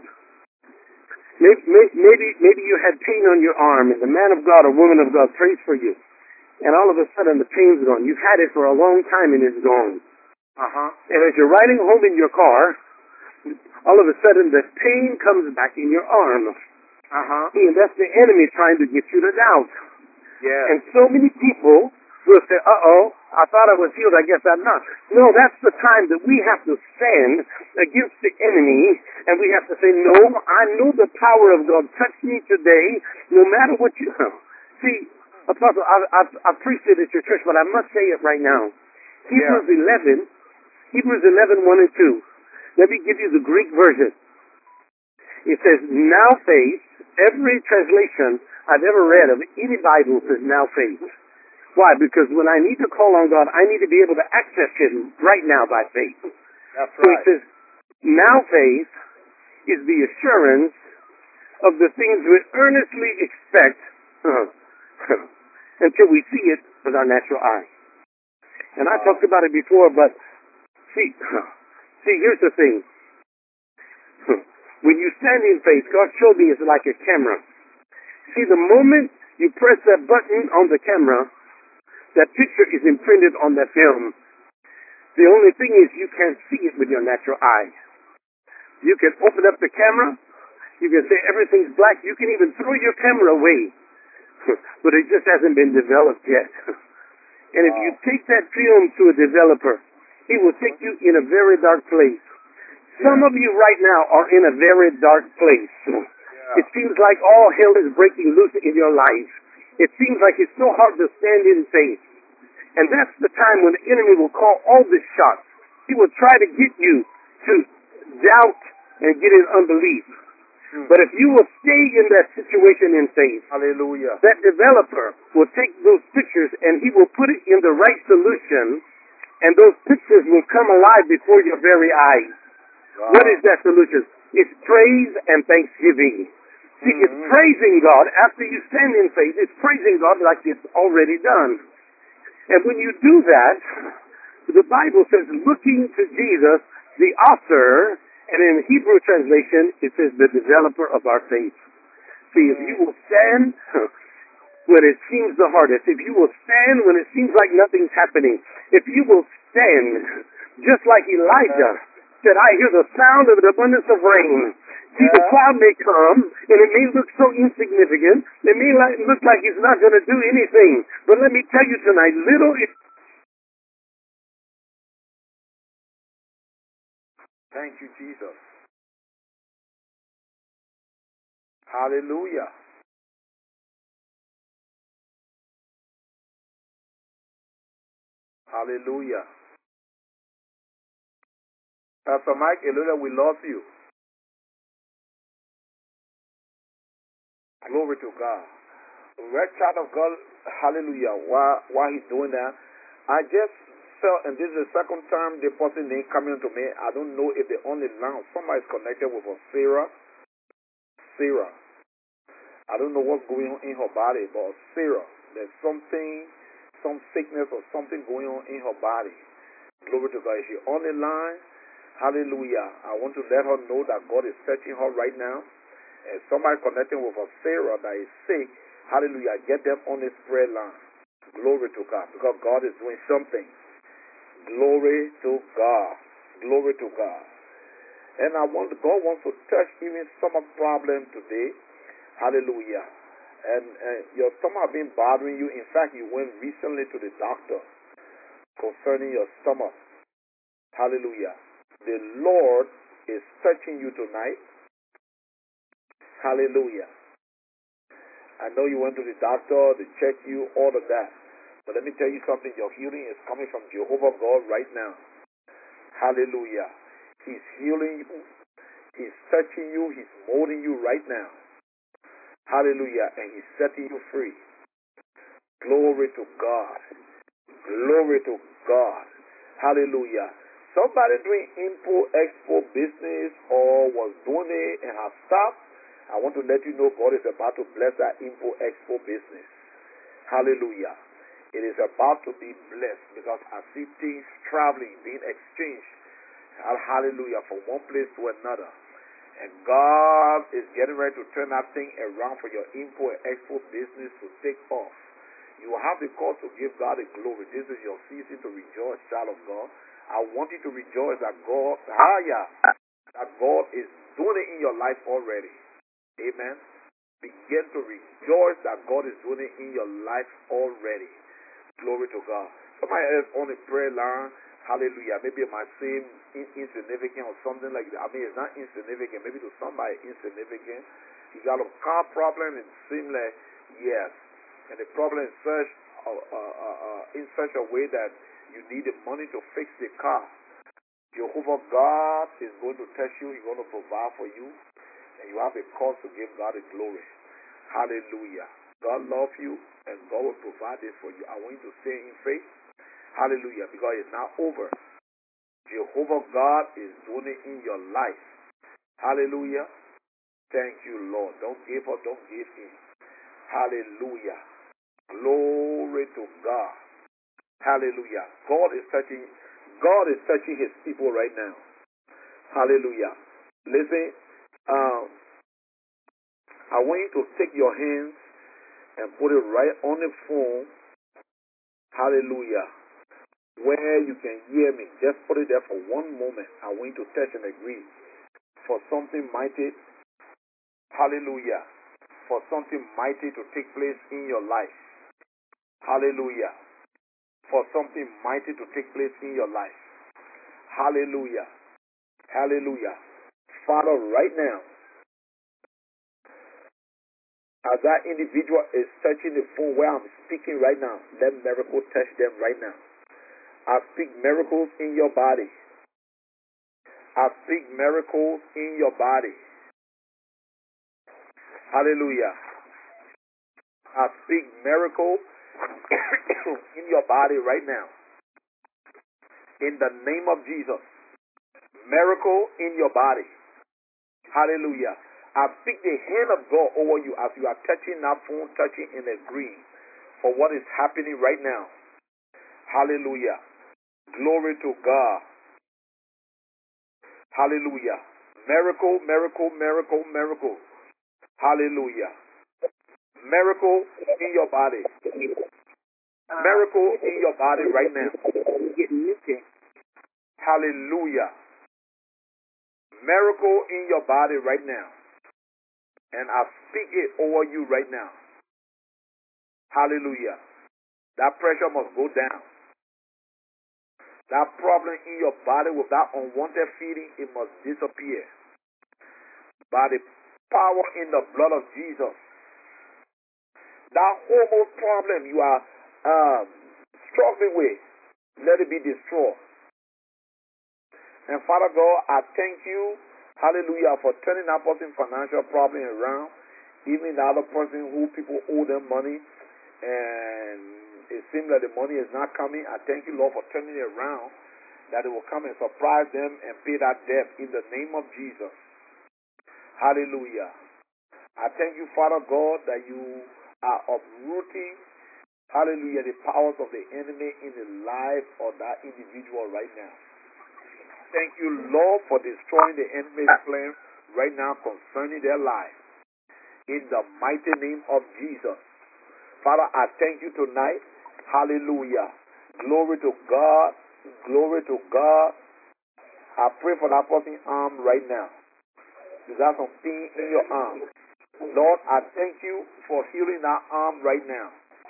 Maybe you had pain on your arm, and the man of God or woman of God prays for you. And all of a sudden, the pain's gone. You've had it for a long time, and it's gone. And as you're riding home in your car, all of a sudden the pain comes back in your arm. And that's the enemy trying to get you to doubt. And so many people will say, I thought I was healed, I guess I'm not. No, that's the time that we have to stand against the enemy, and we have to say, no, I know the power of God. Touch me today, no matter what you know. See, Apostle, I've preached it at your church, but I must say it right now. Hebrews 11, 1 and 2. Let me give you the Greek version. It says, now faith. Every translation I've ever read of any Bible says now faith. Why? Because when I need to call on God, I need to be able to access Him right now by faith. That's So He right. says, now faith is the assurance of the things we earnestly expect until we see it with our natural eye. And I talked about it before, but see, here's the thing. When you stand in faith, God showed me it's like a camera. See, the moment you press that button on the camera, that picture is imprinted on that film. The only thing is you can't see it with your natural eye. You can open up the camera, you can say everything's black, you can even throw your camera away. But it just hasn't been developed yet. And if you take that film to a developer, he will take you in a very dark place. Some of you right now are in a very dark place. It seems like all hell is breaking loose in your life. It seems like it's so hard to stand in faith. And that's the time when the enemy will call all the shots. He will try to get you to doubt and get in unbelief. But if you will stay in that situation in faith, hallelujah, that developer will take those pictures and he will put it in the right solution, and those pictures will come alive before your very eyes. wow. What is that solution? It's praise and thanksgiving. See, it's praising God after you stand in faith. It's praising God like it's already done. And when you do that, the Bible says, looking to Jesus, the author, and in Hebrew translation, it says the developer of our faith. See, if you will stand when it seems the hardest, if you will stand when it seems like nothing's happening, if you will stand just like Elijah said, I hear the sound of an abundance of rain. See, the cloud may come, and it may look so insignificant. It may look like it's not going to do anything. But let me tell you tonight, Thank you, Jesus. Hallelujah. Hallelujah. Pastor Mike, hallelujah, we love you. Glory to God. Red child of God, hallelujah. While he's doing that, I just felt, and this is the second time the person name coming to me. I don't know if they only now somebody's connected with her, Sarah. Sarah. I don't know what's going on in her body, but Sarah, there's something, some sickness or something going on in her body. Glory to God. Is she on the line? Hallelujah. I want to let her know that God is touching her right now. And somebody connecting with a Sarah that is sick, hallelujah, get them on this prayer line. Glory to God, because God is doing something. Glory to God. Glory to God. And God wants to touch even stomach problem today. Hallelujah. And your stomach been bothering you. In fact, you went recently to the doctor concerning your stomach. Hallelujah. The Lord is touching you tonight. Hallelujah. I know you went to the doctor, they checked you, all of that. But let me tell you something, your healing is coming from Jehovah God right now. Hallelujah. He's healing you. He's touching you. He's molding you right now. Hallelujah. And he's setting you free. Glory to God. Glory to God. Hallelujah. Somebody doing import-export business or was doing it and has stopped, I want to let you know God is about to bless that import-export business. Hallelujah. It is about to be blessed because I see things traveling, being exchanged. Hallelujah. From one place to another. And God is getting ready to turn that thing around for your import-export business to take off. You will have the cause to give God the glory. This is your season to rejoice, child of God. I want you to rejoice that God is doing it in your life already. Amen. Begin to rejoice that God is doing it in your life already. Glory to God. Somebody else on the prayer line, hallelujah. Maybe it might seem insignificant or something like that. I mean, it's not insignificant. Maybe to somebody insignificant. You got a car problem and it seems like, yes. And the problem is in such a way that you need the money to fix the car. Jehovah God is going to touch you. He's going to provide for you. And you have a cause to give God the glory. Hallelujah. God loves you and God will provide this for you. I want you to stay in faith. Hallelujah. Because it's not over. Jehovah God is doing it in your life. Hallelujah. Thank you, Lord. Don't give up. Don't give in. Hallelujah. Glory to God. Hallelujah. God is touching his people right now. Hallelujah. Listen, I want you to take your hands and put it right on the phone. Hallelujah. Where you can hear me. Just put it there for one moment. I want you to touch and agree for something mighty. Hallelujah. For something mighty to take place in your life. Hallelujah. For something mighty to take place in your life. Hallelujah. Hallelujah. Father, right now, as that individual is touching the phone where I'm speaking right now, let miracle touch them right now. I speak miracles in your body. I speak miracles in your body. Hallelujah. I speak miracles in your body right now. In the name of Jesus. Miracle in your body. Hallelujah. I speak the hand of God over you as you are touching that phone, touching and agreeing for what is happening right now. Hallelujah. Glory to God. Hallelujah. Miracle, miracle, miracle, miracle. Hallelujah. Miracle in your body. Miracle in your body right now. Hallelujah. Miracle in your body right now. And I speak it over you right now. Hallelujah. That pressure must go down. That problem in your body with that unwanted feeling, it must disappear. By the power in the blood of Jesus. That hormone problem you are struggling with, let it be destroyed. And Father God, I thank you, hallelujah, for turning that person's financial problem around. Even the other person who people owe them money and it seems that the money is not coming. I thank you, Lord, for turning it around, that it will come and surprise them and pay that debt in the name of Jesus. Hallelujah. I thank you, Father God, that you are uprooting, hallelujah, the powers of the enemy in the life of that individual right now. Thank you, Lord, for destroying the enemy's plan right now concerning their life. In the mighty name of Jesus. Father, I thank you tonight. Hallelujah. Glory to God. Glory to God. I pray for that person's arm right now. You got some pain in your arm. Lord, I thank you for healing that arm right now.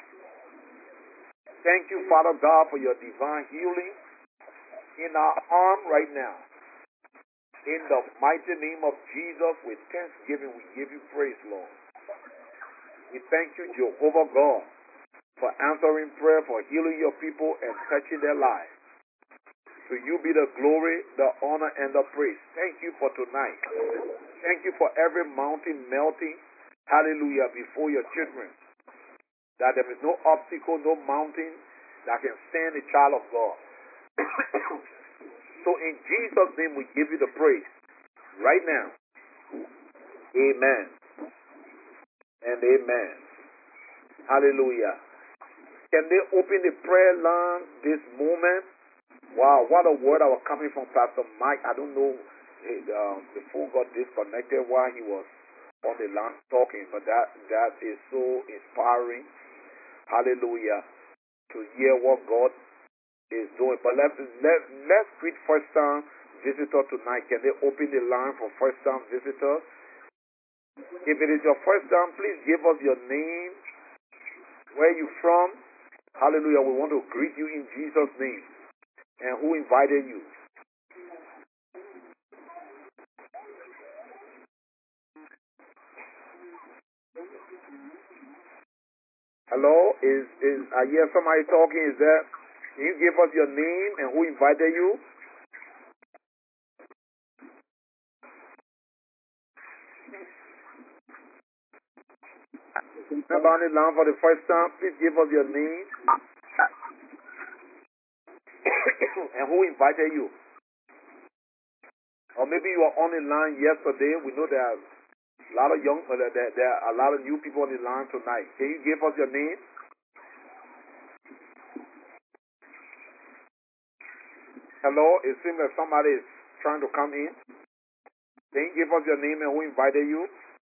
Thank you, Father God, for your divine healing in our arm right now. In the mighty name of Jesus, with thanksgiving, we give you praise, Lord. We thank you, Jehovah God, for answering prayer, for healing your people and touching their lives. To you be the glory, the honor, and the praise. Thank you for tonight. Thank you for every mountain melting, hallelujah, before your children. That there is no obstacle, no mountain that can stand the child of God. So in Jesus' name we give you the praise right now. Amen and amen. Hallelujah. Can they open the prayer line this moment? Wow, what a word that was coming from Pastor Mike. I don't know, the phone got disconnected while he was on the line talking, but that is so inspiring. Hallelujah. To hear what God is doing. But let's greet first time visitor tonight. Can they open the line for first time visitors? If it is your first time, please give us your name, where you from. Hallelujah. We want to greet you in Jesus' name. And who invited you? Hello? I hear somebody talking. Is that? Can you give us your name and who invited you? Remember on the line for the first time, please give us your name and who invited you. Or maybe you were on the line yesterday. We know there are a lot of there are a lot of new people on the line tonight. Can you give us your name? Hello, it seems that somebody is trying to come in. Can you give us your name and who invited you?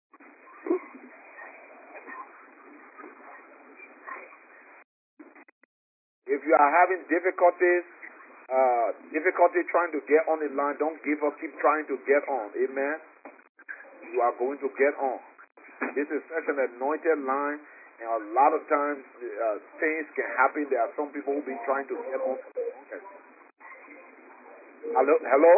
If you are having difficulty trying to get on the line, don't give up. Keep trying to get on. Amen. You are going to get on. This is such an anointed line, and a lot of times things can happen. There are some people who've been trying to get on. Hello? Hello?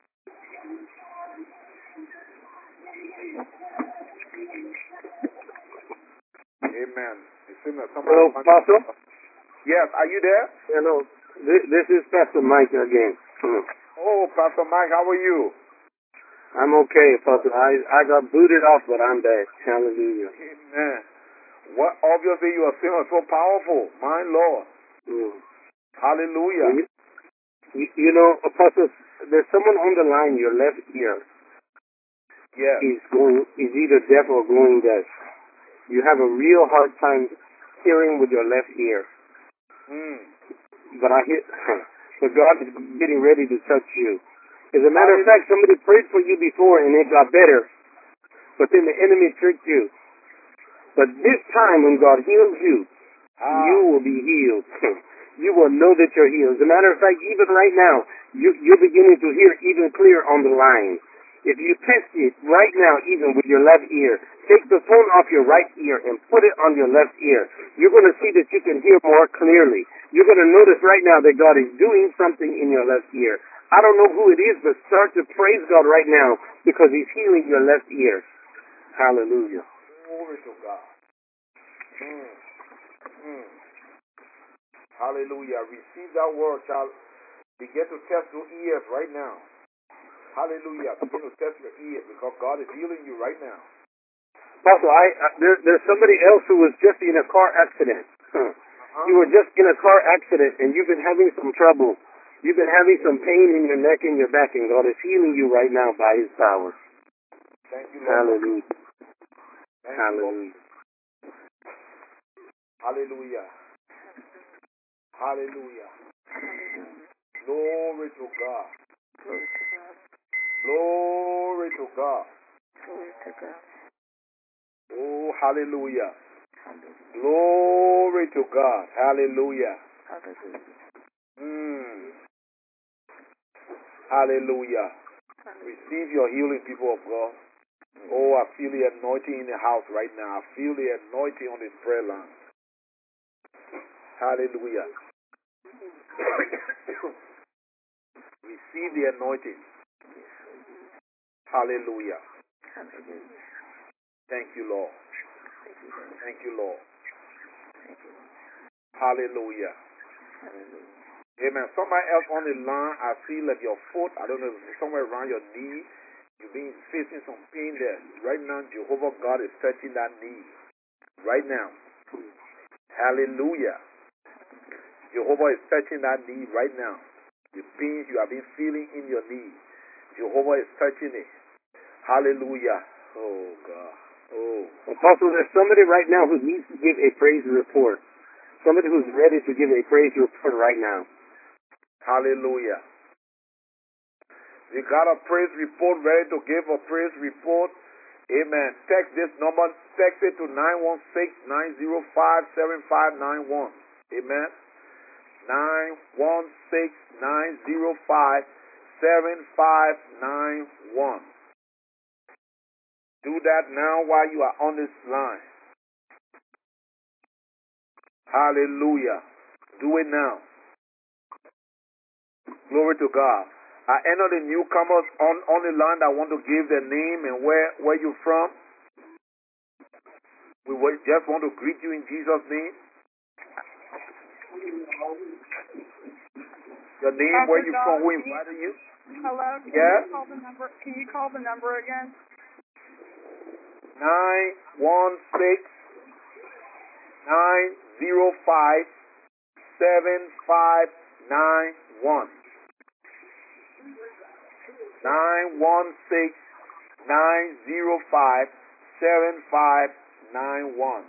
Amen. It seems that somebody. Hello, Pastor? Yes, are you there? Hello. This is Pastor Mike again. Oh, Pastor Mike, how are you? I'm okay, Pastor. I got booted off, but I'm back. Hallelujah. Amen. What? Obviously, you are still so powerful. My Lord. Hallelujah. You know, Apostle, there's someone on the line, your left ear. Yes. Is either deaf or going deaf. You have a real hard time hearing with your left ear. But but God is getting ready to touch you. As a matter of fact, somebody prayed for you before and it got better, but then the enemy tricked you. But this time when God heals you, you will be healed. You will know that you're healed. As a matter of fact, even right now, you're beginning to hear even clear on the line. If you test it right now, even with your left ear, take the phone off your right ear and put it on your left ear. You're going to see that you can hear more clearly. You're going to notice right now that God is doing something in your left ear. I don't know who it is, but start to praise God right now because He's healing your left ear. Hallelujah. Glory to God. Hallelujah. Receive that word, child. Begin to test your ears right now. Hallelujah. Begin to test your ears because God is healing you right now. Pastor, there's somebody else who was just in a car accident. You were just in a car accident and you've been having some trouble. You've been having some pain in your neck and your back, and God is healing you right now by His power. Thank you, Lord. Hallelujah. Thank Hallelujah. You, Hallelujah. Hallelujah. Glory to God. Glory to God. Glory to God. Oh, hallelujah. Glory to God. Hallelujah. Hallelujah. Receive your healing, people of God. Oh, I feel the anointing in the house right now. I feel the anointing on this prayer line. Hallelujah. Receive the anointing. Hallelujah. Thank you, Lord. Thank you, Lord. Hallelujah. Amen. Somebody else on the line, I feel like your foot, I don't know, somewhere around your knee, you've been facing some pain there. Right now, Jehovah God is touching that knee. Right now. Hallelujah. Jehovah is touching that knee right now. The pains you have been feeling in your knee, Jehovah is touching it. Hallelujah. Oh, God. Oh. Apostle, there's somebody right now who needs to give a praise report. Somebody who's ready to give a praise report right now. Hallelujah. You got a praise report, ready to give a praise report? Amen. Text this number. Text it to 916-905-7591. Amen. 916-905-7591. Do that now while you are on this line. Hallelujah. Do it now. Glory to God. I enter the newcomers on the line that want to give their name and where you're from. We just want to greet you in Jesus' name. Your name, Pastor where you John, from, who invited you? Hello. Yes? Can you call the number again? 916 905 7591. 916 905 7591.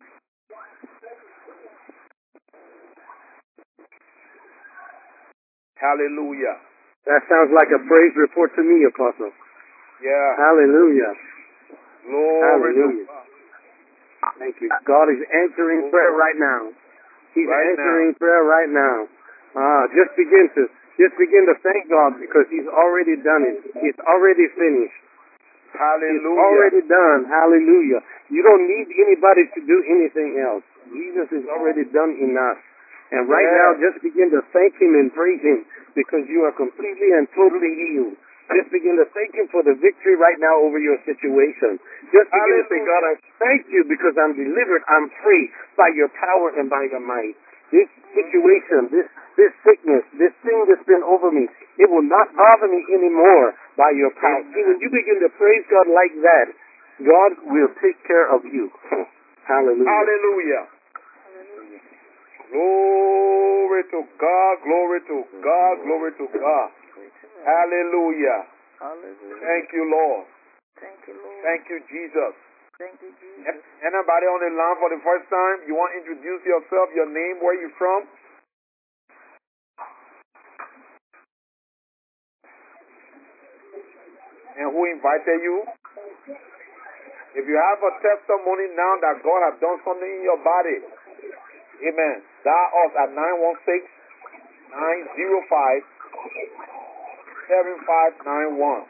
Hallelujah. That sounds like a praise report to me, Apostle. Yeah. Hallelujah. Glory Hallelujah. to God. Thank you. God is answering prayer right now. He's Right answering prayer right now. Just begin to thank God because He's already done it. He's already finished. It's Hallelujah. already done. Hallelujah. You don't need anybody to do anything else. Jesus has already done enough. And right now, just begin to thank Him and praise Him because you are completely and totally healed. Just begin to thank Him for the victory right now over your situation. Just begin to say, God, I thank you because I'm delivered, I'm free by your power and by your might. This situation, this sickness, this thing that's been over me, it will not bother me anymore by your power. See, when you begin to praise God like that, God will take care of you. Hallelujah. Hallelujah. Glory to God, glory to God, glory to God. Hallelujah. Hallelujah. Thank you, Lord. Thank you, Lord. Thank you, Jesus. Thank you, Jesus. Anybody on the line for the first time? You want to introduce yourself, your name, where you from? And who invited you? If you have a testimony now that God has done something in your body, amen. Dial us at 916 905 7591.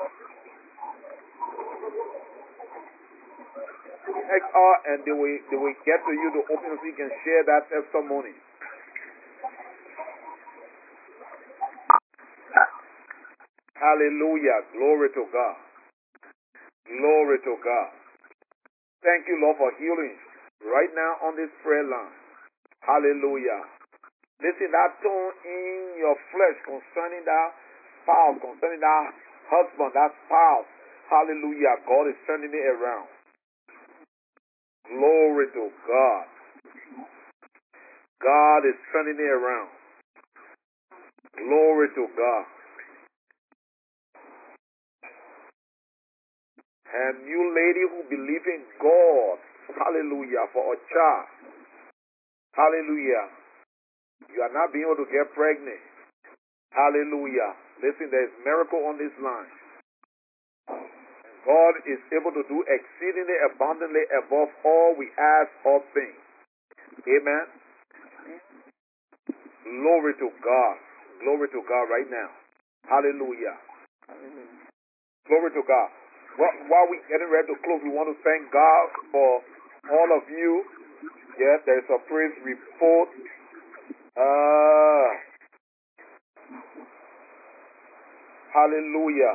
Text her and they will get to you to open so you can share that testimony. Hallelujah. Glory to God. Glory to God. Thank you, Lord, for healing right now on this prayer line. Hallelujah. Listen, that tone in your flesh concerning that spouse, concerning that husband, that spouse. Hallelujah. God is turning it around. Glory to God. God is turning it around. Glory to God. And you lady who believe in God, hallelujah, for a child. Hallelujah. You are not being able to get pregnant. Hallelujah. Listen, there is miracle on this line. God is able to do exceedingly abundantly above all we ask or think. Amen. Glory to God. Glory to God right now. Hallelujah. Glory to God. While we're getting ready to close, we want to thank God for all of you. Yes, there's a praise report. Hallelujah.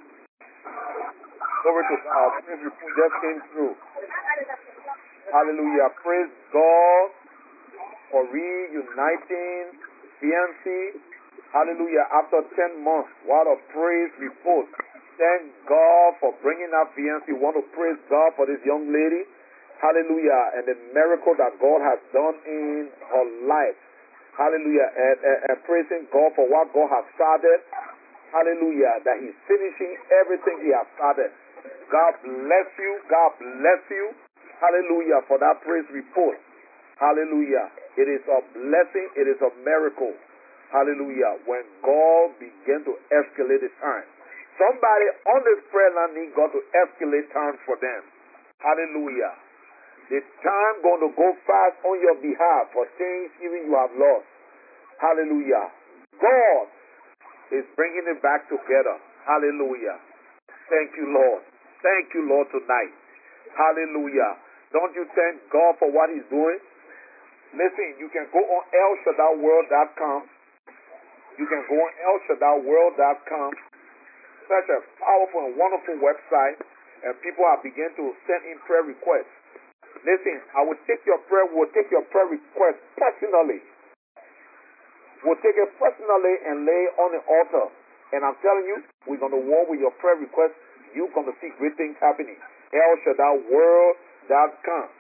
Glory to God. Praise report just came through. Hallelujah. Praise God for reuniting fiancé. Hallelujah. After 10 months, what a praise report. Thank God for bringing up fiancé. We want to praise God for this young lady. Hallelujah. And the miracle that God has done in her life. Hallelujah. And praising God for what God has started. Hallelujah. That He's finishing everything He has started. God bless you. God bless you. Hallelujah. For that praise report. Hallelujah. It is a blessing. It is a miracle. Hallelujah. When God began to escalate the time. Somebody on this prayer line need God to escalate time for them. Hallelujah. The time going to go fast on your behalf for things even you have lost. Hallelujah. God is bringing it back together. Hallelujah. Thank you, Lord. Thank you, Lord, tonight. Hallelujah. Don't you thank God for what He's doing? Listen, you can go on ElShaddaiWorld.com. You can go on ElShaddaiWorld.com. Such a powerful and wonderful website, and people are beginning to send in prayer requests. Listen, we'll take your prayer request personally. We'll take it personally and lay it on the altar. And I'm telling you, we're going to walk with your prayer request. You're going to see great things happening. ElShaddaiWorld.com.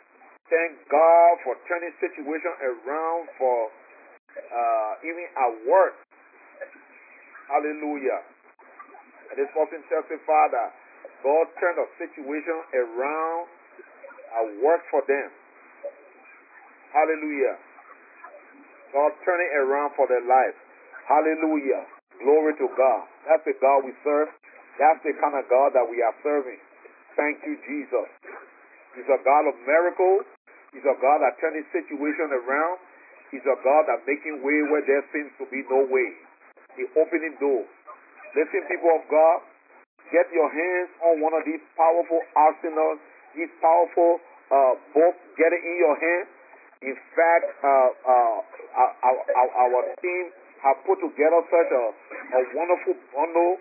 Thank God for turning situation around for even at work. Hallelujah. And this person testified that God turned a situation around at work for them. Hallelujah. God turned it around for their life. Hallelujah. Glory to God. That's the God we serve. That's the kind of God that we are serving. Thank you, Jesus. He's a God of miracles. He's a God that turns his situation around. He's a God that making way where there seems to be no way. He's opening doors. Listen, people of God, get your hands on one of these powerful arsenals, these powerful books. Get it in your hand. In fact, our team have put together such a wonderful bundle.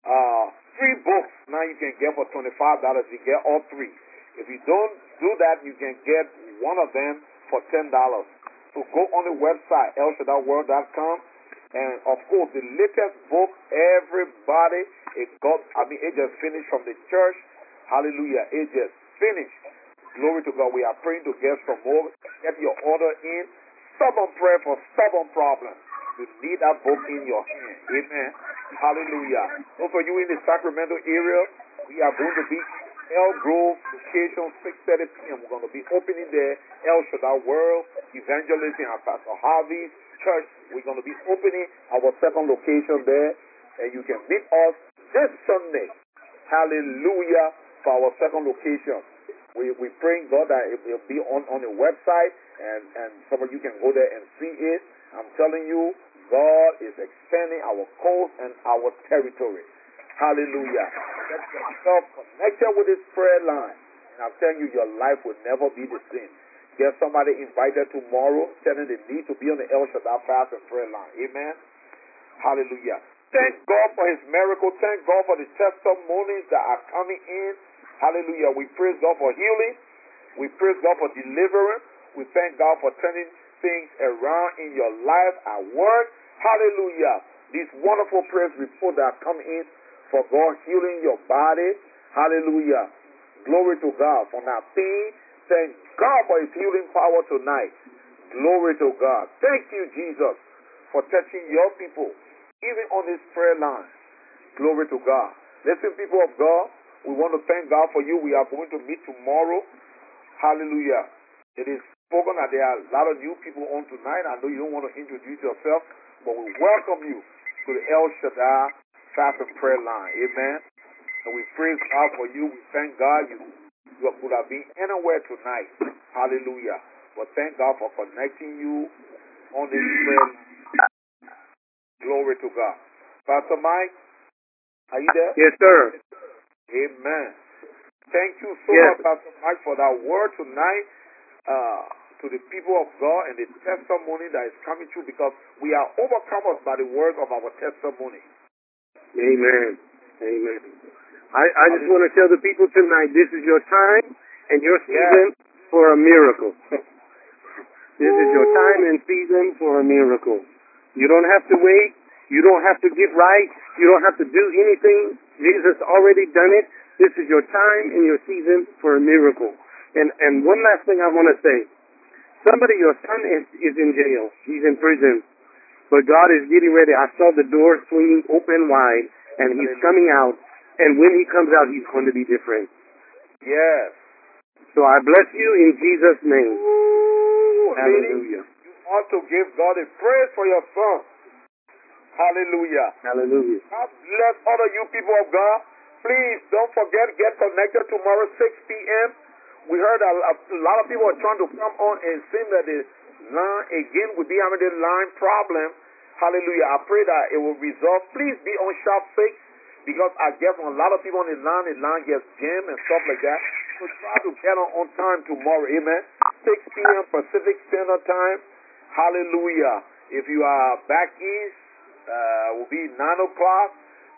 3 books now you can get for $25. You get all 3. If you don't do that, you can get one of them for $10. So go on the website, elshadaiworld.com. And of course, the latest book, everybody, it just finished from the church. Hallelujah. It just finished. Glory to God. We are praying to get some more. Get your order in. Stubborn prayer for stubborn problems. You need that book in your hand. Amen. Hallelujah. Those of you in the Sacramento area, we are going to be El Grove location, 6:30 p.m. We're going to be opening there. El Shaddai World Evangelism and Pastor Harvey's church. We're going to be opening our second location there. And you can meet us this Sunday. Hallelujah. For our second location. We praying God that it will be on the website and some of you can go there and see it. I'm telling you, God is expanding our coast and our territory. Hallelujah. Get yourself connected with this prayer line. And I'm telling you, your life will never be the same. Get somebody invited tomorrow, telling they need to be on the El Shaddai fast and prayer line. Amen. Hallelujah. Thank God for his miracle. Thank God for the testimonies that are coming in. Hallelujah. We praise God for healing. We praise God for deliverance. We thank God for turning things around in your life at work. Hallelujah. These wonderful praise reports that are coming in for God healing your body. Hallelujah. Glory to God for that pain. Thank God for his healing power tonight. Glory to God. Thank you, Jesus, for touching your people, even on this prayer line. Glory to God. Listen, people of God, we want to thank God for you. We are going to meet tomorrow. Hallelujah. It is spoken that there are a lot of new people on tonight. I know you don't want to introduce yourself, but we welcome you to the El Shaddai Fast and Prayer Line. Amen. And we praise God for you. We thank God you could have been anywhere tonight. Hallelujah. But thank God for connecting you on this prayer line. Glory to God. Pastor Mike, are you there? Yes, sir. Amen. Thank you so much, Pastor Mike, for that word tonight to the people of God and the testimony that is coming through, because we are overcome by the words of our testimony. Amen. Amen. I just want to tell the people tonight, this is your time and your season for a miracle. This is your time and season for a miracle. You don't have to wait. You don't have to get right. You don't have to do anything. Jesus already done it. This is your time and your season for a miracle. And one last thing I want to say. Your son is in jail. He's in prison. But God is getting ready. I saw the door swinging open wide, and he's coming out. And when he comes out, he's going to be different. Yes. So I bless you in Jesus' name. Ooh, hallelujah. You ought to give God a praise for your son. Hallelujah. Hallelujah. God bless all of you people of God. Please don't forget, get connected tomorrow 6 p.m. We heard a lot of people are trying to come on and seem that the line again will be having the line problem. Hallelujah. I pray that it will resolve. Please be on sharp 6, because I guess when a lot of people on the line gets jammed and stuff like that. So try to get on time tomorrow. Amen. 6 p.m. Pacific Standard Time. Hallelujah. If you are back east, will be 9 o'clock.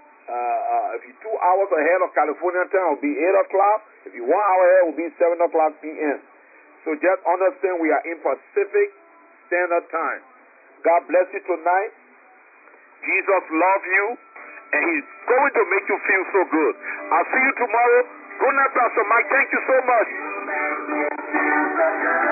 If you're 2 hours ahead of California time, it will be 8 o'clock. If you're 1 hour ahead, it will be 7 o'clock p.m. So just understand we are in Pacific Standard Time. God bless you tonight. Jesus loves you, and he's going to make you feel so good. I'll see you tomorrow. Good night, Pastor Mike. Thank you so much. Hallelujah.